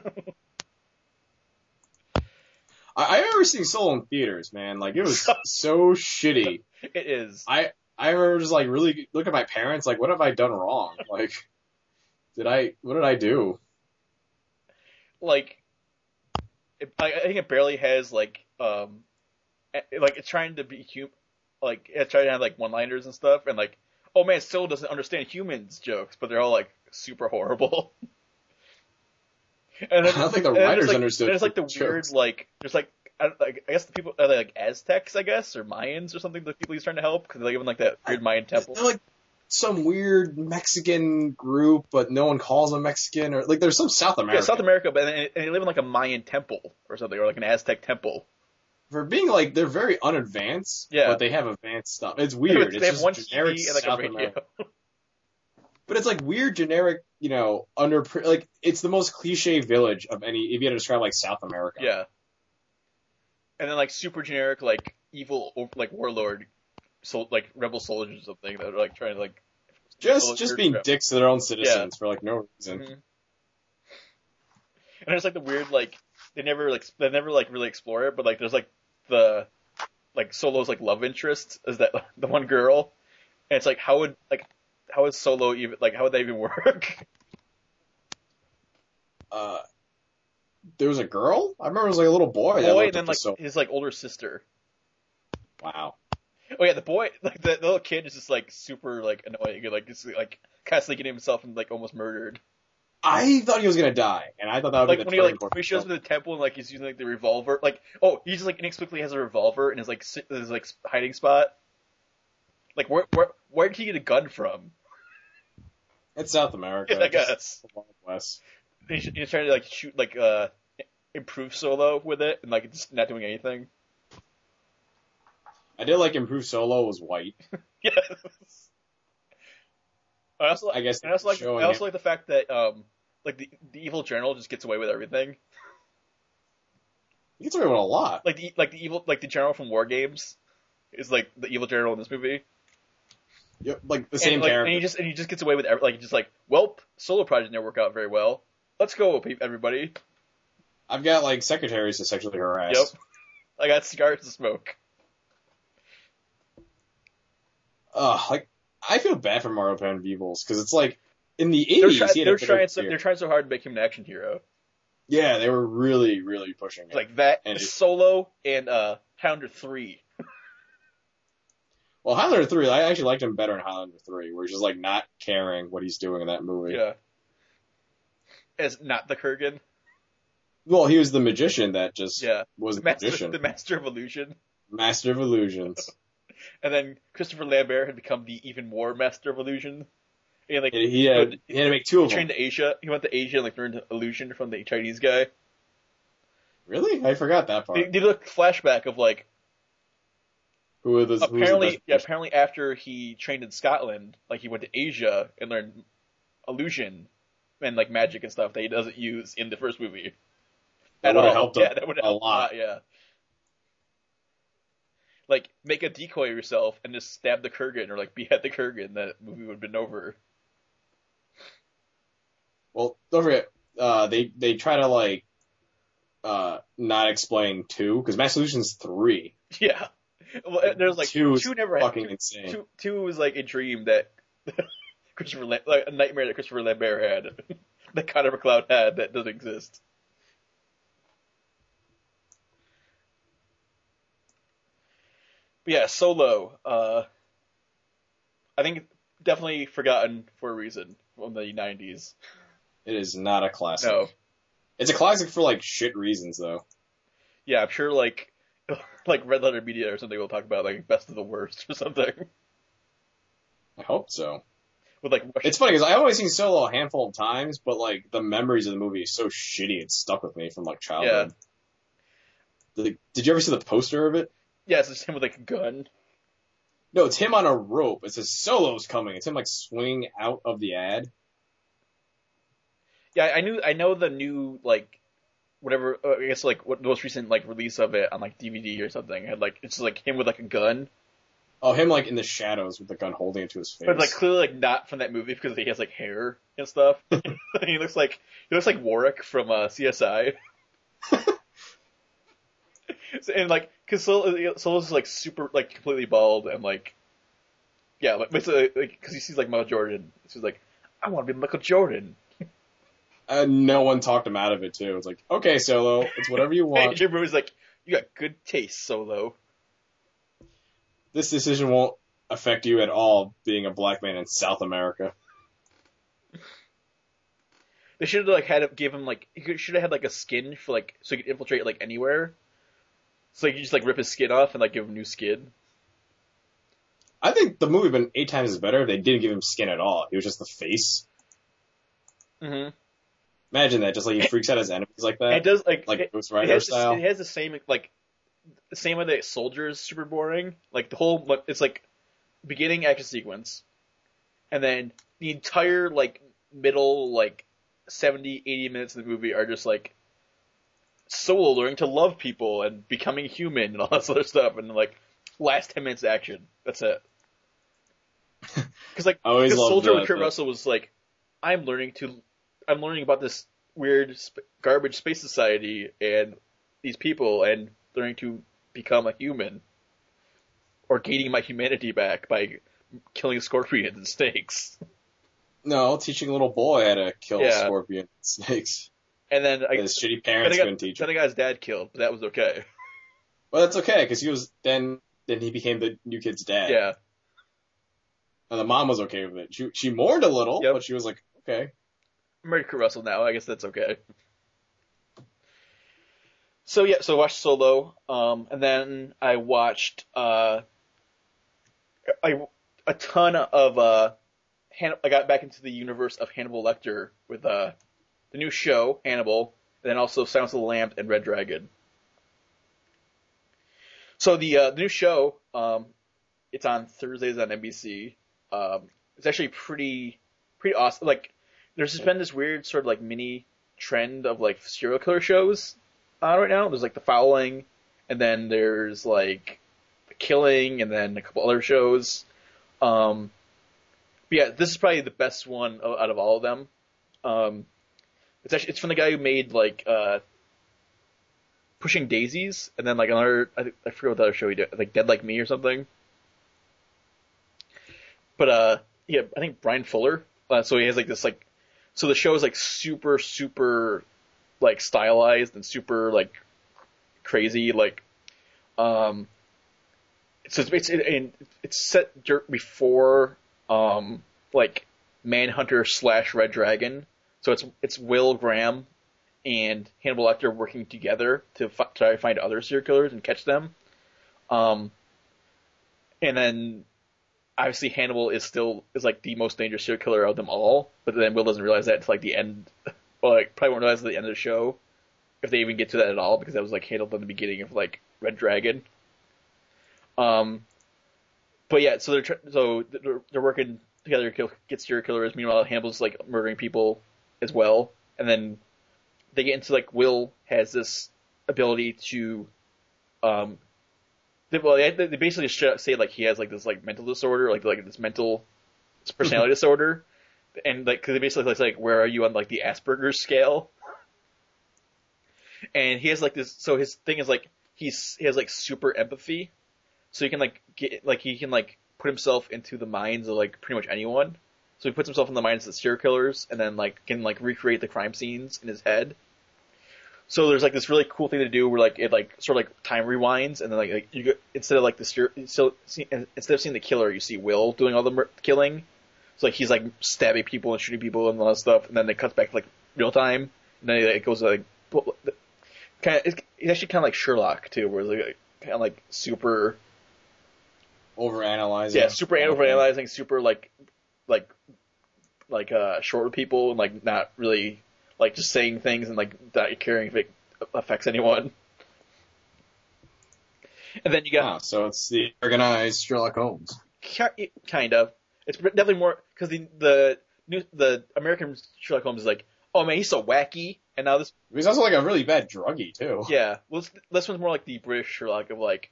I, I remember seeing Solo in theaters, man. Like, it was so shitty. It is. I, I remember just, like, really looking at my parents, like, what have I done wrong? Like, did I, what did I do? Like, it, I, I think it barely has, like, um, like, it's trying to be, hum- like, it's trying to have, like, one-liners and stuff, and, like, oh man, Solo doesn't understand humans jokes, but they're all, like, super horrible. And then, I don't think the and writers like, understood. There's like the jokes. weird, like, there's like, I, like, I guess the people are they like Aztecs, I guess, or Mayans or something. The people he's trying to help because they live in like that weird Mayan temple. They're like some weird Mexican group, but no one calls them Mexican, or like there's some South America. Yeah, South America, but and they live in like a Mayan temple or something, or like an Aztec temple. for being like they're very unadvanced, Yeah. but they have advanced stuff. It's weird. they It's have just one generic T V and like South a radio. America. But it's like weird, generic, you know, under like it's the most cliche village of any. If you had to describe like South America, Yeah. And then like super generic like evil like warlord, so like rebel soldiers or something that are like trying to like just just being dicks to their own citizens for like no reason. Mm-hmm. And it's like the weird like they never like they never like really explore it, but like there's like the like Solo's like love interest is that the one girl, and it's like how would like how would Solo even like how would that even work? Uh, there was a girl. I remember it was like a little boy. that Boy, looked and then up to like Solo. his like older sister. Wow. Oh yeah, the boy like the, the little kid is just like super like annoying, like just like constantly getting himself and like almost murdered. I thought he was gonna die, and I thought that would Like be the when he like turning point when he for shows up Solo. at the temple and like he's using like the revolver, like oh he just like inexplicably has a revolver in his like si- his like hiding spot. Like where where where did he get a gun from? It's South America. Yeah, I just guess. the Wild West. He's, he's trying to like shoot like uh improve Solo with it and like just not doing anything. I did like Improved Solo was white. Yes. I also I guess and I also like showing I also it. like the fact that um like the the evil general just gets away with everything. He gets away with a lot. Like the like the evil like the general from War Games is like the evil general in this movie. Yep, like the same and, like, character. And he just and he just gets away with every, like he's just like, welp, Solo project didn't work out very well. Let's go, pe- everybody. I've got like secretaries to sexually harass. Yep. I got cigars to smoke. Ugh, like I feel bad for Mario Panvivals because it's like in the They're, eighties try- he had they're a better trying so career. they're trying so hard to make him an action hero. Yeah, they were really, really pushing it. It's like that, And it- Solo, and uh, Highlander three. Well, Highlander three, I actually liked him better in Highlander three, where he's just like not caring what he's doing in that movie. Yeah. As not the Kurgan. Well, he was the magician that just Yeah. was The the master, magician. the master of illusion. Master of illusions. And then Christopher Lambert had become the even more master of illusion. And like And he had he had to make two he of them. trained to Asia. He went to Asia and like learned illusion from the Chinese guy. Really? I forgot that part. They did a flashback of like Who were the who was the apparently best yeah, person? apparently after he trained in Scotland, like he went to Asia and learned illusion and like magic and stuff that he doesn't use in the first movie. That At would have all. helped yeah, him that would a lot. Yeah. Like make a decoy yourself and just stab the Kurgan or like behead the Kurgan. That movie would have been over. Well, don't forget, uh, they they try to like uh not explain two because Master Illusion's three. Yeah. Well, there's like two is two never fucking two, insane. Two, two was like a dream that Christopher Lam- like a nightmare that Christopher Lambert had, that Connor McLeod had that doesn't exist. But yeah, Solo. Uh, I think definitely forgotten for a reason from the nineties. It is not a classic. No. It's a classic for like shit reasons though. Yeah, I'm sure like like Red Letter Media or something will talk about like best of the worst or something I hope so. with like Russian. It's funny because I've only seen Solo a handful of times, but like the memories of the movie is so shitty it's stuck with me from like childhood. Did, did you ever see the poster of it? Yeah, it's just him with like a gun. No, it's him on a rope. It says Solo's coming. It's him like swinging out of the ad. Yeah, I knew I know the new like whatever uh, I guess like what the most recent like release of it on like D V D or something had like it's just like him with like a gun, Oh, him like in the shadows with the gun holding it to his face. but like clearly like not from that movie because he has like hair and stuff. He looks like he looks like Warwick from uh, C S I. So, and like because Solo, Solo's like super like completely bald and like yeah like because like, he sees like Michael Jordan. He's like I want to be Michael Jordan. And no one talked him out of it too. It's like, okay, Solo, it's whatever you want. Jim Breuer's like, you got good taste, Solo. This decision won't affect you at all being a black man in South America. They should have like had gave him like he should have had like a skin for like so he could infiltrate like anywhere. So like you just like rip his skin off and like give him new skin. I think the movie would have been eight times better if they didn't give him skin at all. He was just the face. Mm-hmm. Imagine that, just like he freaks out his enemies like that. And it does like like it, Ghost it Rider has, style. It has the same like the same way that Soldier is super boring. Like the whole, like, it's like beginning action sequence, and then the entire like middle like seventy, eighty minutes of the movie are just like Solo learning to love people and becoming human and all that other stuff, and like last ten minutes action. That's it. Because like, I always because loved Soldier that, with Kurt but- Russell was like, I'm learning to, I'm learning about this weird sp- garbage space society and these people, and learning to become a human, or gaining my humanity back by killing scorpions and snakes. No, teaching a little boy how to kill Yeah. scorpion and snakes. And then I, His shitty then parents I got, couldn't teach then him. I got his dad killed, but that was okay. Well, that's okay, because he was, then, then he became the new kid's dad. Yeah. And the mom was okay with it. She, she mourned a little, Yep. but she was like, okay. I'm married to Kurt Russell now. I guess that's okay. So yeah, so I watched Solo, um, and then I watched uh, I a ton of uh, Han- I got back into the universe of Hannibal Lecter with uh, the new show Hannibal, and then also Silence of the Lambs and Red Dragon. So the uh, the new show, um, it's on Thursdays on N B C. Um, it's actually pretty pretty awesome. Like, there's just been this weird sort of like mini trend of like serial killer shows on right now. There's like The Following, and then there's like The Killing, and then a couple other shows. Um, but yeah, this is probably the best one o- out of all of them. Um, it's actually it's from the guy who made like uh, Pushing Daisies, and then like another I, I forget what the other show he did, like Dead Like Me or something. But uh, yeah, I think Brian Fuller. Uh, so he has like this like, so the show is like super super like stylized and super like crazy like, um, so it's it's it, it's set dur- before um like Manhunter slash Red Dragon. So it's it's Will Graham and Hannibal Lecter working together to f- try to find other serial killers and catch them. Um, and then obviously Hannibal is still is like the most dangerous serial killer of them all, but then Will doesn't realize that until like the end, or like probably won't realize at the end of the show, if they even get to that at all, because that was like handled in the beginning of like Red Dragon. Um, but yeah, so they're tr- so they're, they're working together to kill, get serial killers. Meanwhile, Hannibal's like murdering people as well, and then they get into like Will has this ability to, um, they, well, they, they basically just say like he has like this like mental disorder, like like this mental personality disorder, and like cause they basically say like where are you on like the Asperger's scale, and he has like this. So his thing is like he's he has like super empathy, so he can like get like he can like put himself into the minds of like pretty much anyone. So he puts himself in the minds of the serial killers, and then like can like recreate the crime scenes in his head. So there's like this really cool thing to do where like it like sort of like time rewinds, and then like, like you go, instead of like the ser- so see, instead of seeing the killer, you see Will doing all the mur- killing. So like he's like stabbing people and shooting people and all that stuff, and then it cuts back to like real time, and then it goes like kind of it's, it's actually kind of like Sherlock too, where it's like kind of like super Overanalyzing. yeah, super overanalyzing, super like like like uh short people and like not really like just saying things and like not caring if it affects anyone. And then you got Ah, so it's the organized Sherlock Holmes. ki- kind of it's definitely more because the the new the American Sherlock Holmes is like, oh man, he's so wacky, and now this He's also like a really bad druggie too. yeah, well this, this one's more like the British Sherlock of like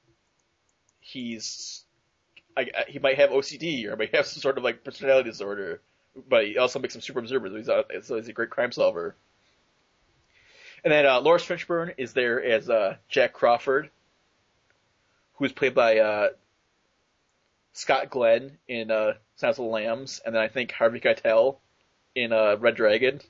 he's I, I, he might have O C D or might have some sort of like personality disorder, but he also makes him super observant. So he's a, so he's a great crime solver. And then uh, Lawrence Fishburne is there as uh, Jack Crawford, who is played by uh, Scott Glenn in uh, Silence of the Lambs, and then I think Harvey Keitel in uh, Red Dragon.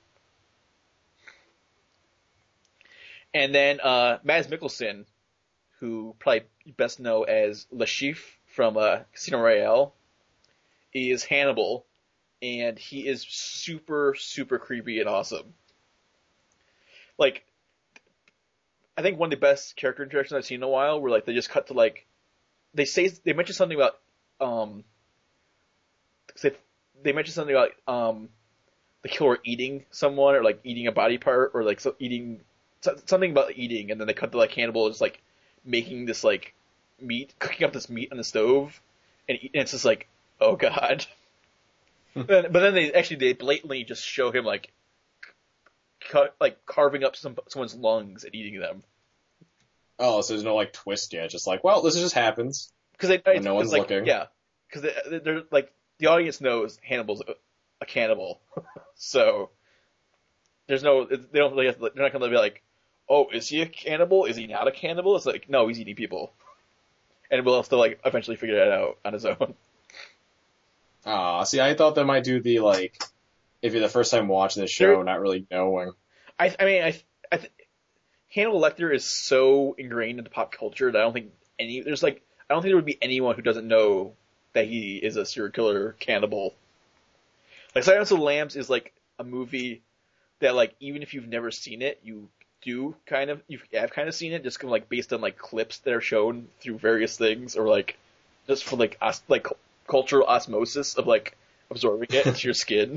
And then uh, Mads Mikkelsen, who probably you best know as Le Chiffre from uh, Casino Royale, is Hannibal, and he is super, super creepy and awesome. Like, I think one of the best character interactions I've seen in a while, where like they just cut to like, they say they mention something about um, they they mention something about um, the killer eating someone or like eating a body part or like so eating something about eating, and then they cut to like Hannibal just like making this like meat, cooking up this meat on the stove, and, eat, and it's just like, oh god. but, then, but then they actually they blatantly just show him like, cut like carving up some someone's lungs and eating them. Oh, so there's no like twist yet. Just like, well, this just happens. Because they, no one's like, looking. Yeah, because they, they're like the audience knows Hannibal's a, a cannibal, so there's no they don't really have to, they're not going to be like, oh, is he a cannibal? Is he not a cannibal? It's like, no, he's eating people, and we'll still like eventually figure that out on his own. Ah, see, I thought they might do the like, if you're the first time watching the show, They're, not really knowing. I, I mean, I, I th- Hannibal Lecter is so ingrained into pop culture that I don't think any there's like. I don't think there would be anyone who doesn't know that he is a serial killer cannibal. Like Silence of the Lambs is like a movie that like even if you've never seen it, you do kind of you have kind of seen it just kind of like based on like clips that are shown through various things or like just for like os- like cultural osmosis of like absorbing it into your skin.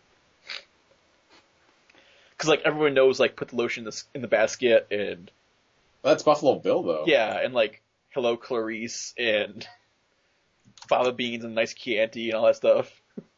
Because like everyone knows like put the lotion in the, in the basket and That's Buffalo Bill though. Yeah, and like Hello Clarice and Fava Beans and Nice Chianti and all that stuff.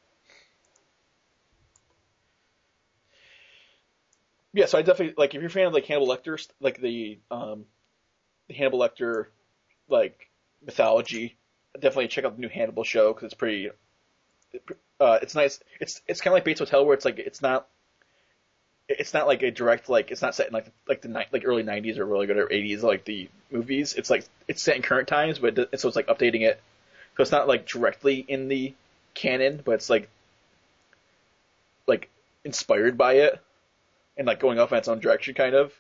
Yeah, so I definitely like if you're a fan of like Hannibal Lecter, like the um, the Hannibal Lecter like mythology, definitely check out the new Hannibal show because it's pretty. Uh, it's nice. It's it's kind of like Bates Motel where it's like it's not. It's not like a direct like it's not set in like like the ni- like early nineties or really good or eighties like the movies. It's like it's set in current times, but it, so it's like updating it. So it's not like directly in the canon, but it's like like inspired by it and like going off in its own direction kind of.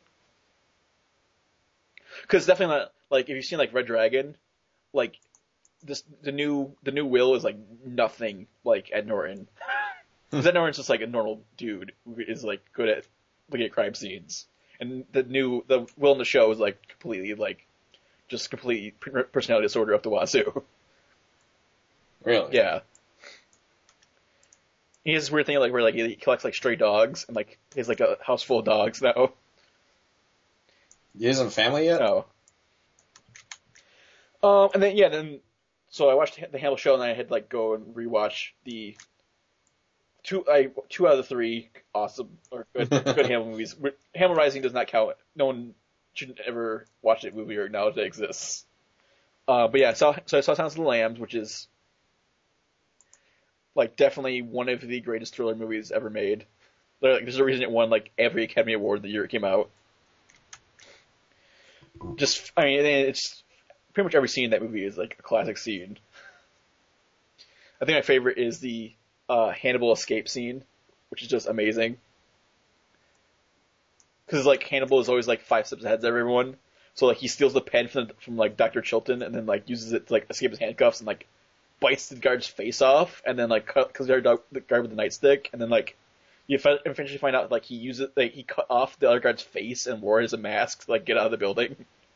Because definitely not like if you've seen like Red Dragon, like this the new the new Will is like nothing like Ed Norton. Because Ed Norton's just like a normal dude who is like good at looking at crime scenes, and the new the Will in the show is like completely like just complete personality disorder up the wazoo. Really? Yeah. He has this weird thing like where like he collects like stray dogs and like he has like a house full of dogs now. He hasn't family yet? No. Um, and then yeah, then so I watched the Hannibal show and then I had to like go and rewatch the. Two, I, two out of the three awesome or good, good Hannibal movies. Hannibal Rising does not count. No one should ever watch that movie or acknowledge that it exists. Uh, but yeah, so, so I saw Silence of the Lambs, which is like definitely one of the greatest thriller movies ever made. Like, there's a reason it won like every Academy Award the year it came out. Just, I mean, it's pretty much every scene in that movie is like a classic scene. I think my favorite is the Uh, Hannibal escape scene, which is just amazing. Because like Hannibal is always like five steps ahead of everyone, so like he steals the pen from from like Doctor Chilton and then like uses it to like escape his handcuffs and like bites the guard's face off and then like cut because the guard with the nightstick and then like you eventually find out like he used it like he cut off the other guard's face and wore it as a mask to like get out of the building.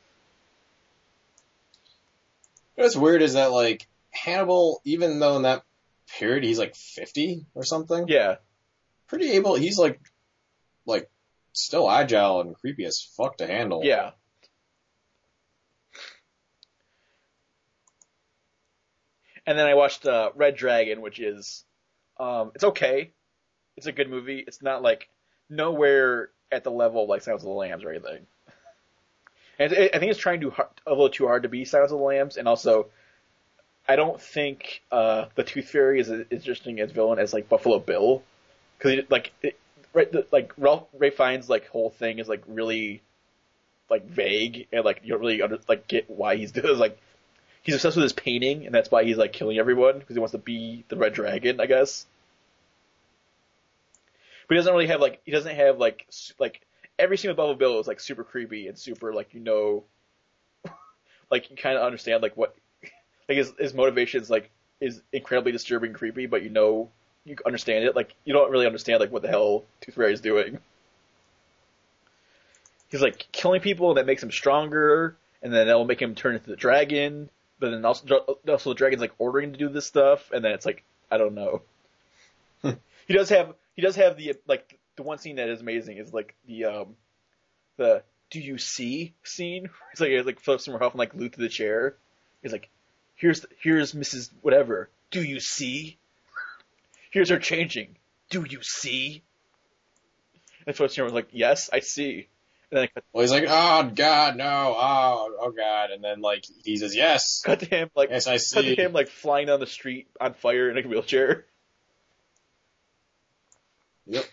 What's weird is that like Hannibal, even though in that period he's like fifty or something. Yeah. Pretty able. He's like, like, still agile and creepy as fuck to handle. Yeah. And then I watched uh, Red Dragon, which is, um, it's okay. It's a good movie. It's not like nowhere at the level of like Silence of the Lambs or anything. And it, I think it's trying to hard, a little too hard to be Silence of the Lambs, and also. I don't think uh, the Tooth Fairy is as interesting as villain as like Buffalo Bill, because like it, right, the, like Ralph Ray Fiennes' like whole thing is like really like vague and like you don't really under, like get why he's doing like he's obsessed with his painting and that's why he's like killing everyone because he wants to be the Red Dragon, I guess. But he doesn't really have like he doesn't have like like every scene with Buffalo Bill is like super creepy and super like you know like you kind of understand like what. Like his, his motivations like is incredibly disturbing and creepy, but you know you understand it. Like you don't really understand like what the hell Tooth Fairy is doing. He's like killing people, and that makes him stronger, and then that will make him turn into the dragon. But then also, also the dragon's like ordering him to do this stuff, and then it's like I don't know. he does have he does have the like the one scene that is amazing is like the um the "Do you see?" scene. It's like it's like Philip Seymour Hoffman like glued to the chair. He's like, "Here's here's Missus Whatever. Do you see? Here's her changing. Do you see?" And Philip Seymour was like, "Yes, I see." And then cut, Well, he's like, oh God, no, oh, oh God, and then like he says yes. cut to him like Yes, I cut see. to him like flying down the street on fire in a wheelchair. Yep.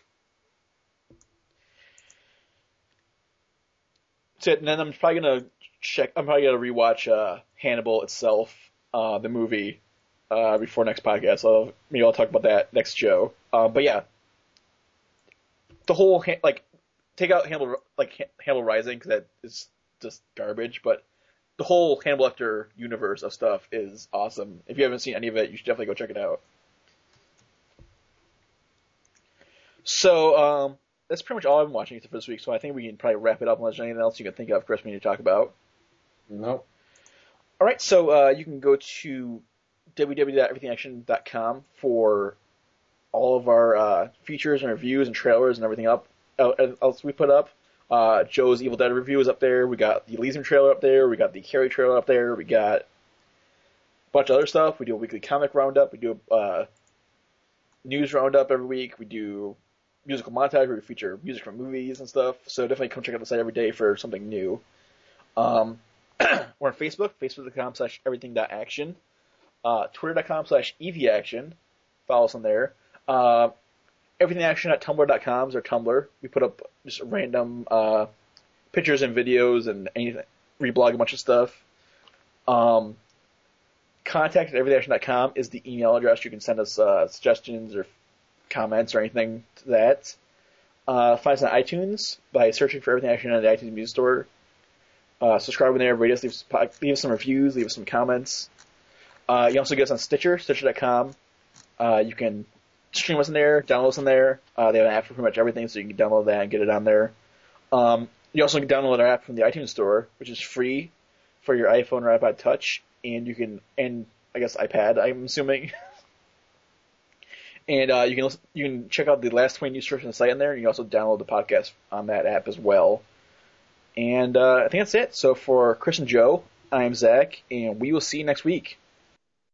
So and then I'm probably gonna check. I'm probably gonna rewatch uh, Hannibal itself, uh, the movie, uh, before next podcast. So maybe I'll talk about that next show. Uh, but yeah, the whole like take out Hannibal like Hannibal Rising because that is just garbage. But the whole Hannibal Lecter universe of stuff is awesome. If you haven't seen any of it, you should definitely go check it out. So um, that's pretty much all I've been watching for this week. So I think we can probably wrap it up unless there's anything else you can think of, Chris, we need to talk about. Nope. All right, so uh, you can go to w w w dot everything action dot com for all of our uh, features and reviews and trailers and everything up uh, else we put up. Uh, Joe's Evil Dead review is up there. We got the Elysium trailer up there. We got the Carrie trailer up there. We got a bunch of other stuff. We do a weekly comic roundup. We do a uh, news roundup every week. We do musical montage where we feature music from movies and stuff. So definitely come check out the site every day for something new. Um, we're on Facebook, facebook.com slash everything.action, uh, twitter.com slash evaction. Follow us on there. Uh, everythingaction at tumblr dot com is our Tumblr. We put up just random uh, pictures and videos and anything. Reblog a bunch of stuff. Um, contact at everythingaction dot com is the email address. You can send us uh, suggestions or comments or anything to that. Uh, find us on iTunes by searching for Everything Action on the iTunes Music Store. Uh, subscribe in there, rate us, leave us, leave us some reviews, leave us some comments. Uh, you also get us on Stitcher, stitcher dot com. Uh, you can stream us in there, download us in there. Uh, they have an app for pretty much everything, so you can download that and get it on there. Um, you also can download our app from the iTunes Store, which is free for your iPhone or iPod Touch, and you can, and I guess iPad, I'm assuming. And uh, you can listen, you can check out the last twenty news stories on the site in there, and you can also download the podcast on that app as well. And uh, I think that's it. So for Chris and Joe, I'm Zach, and we will see you next week.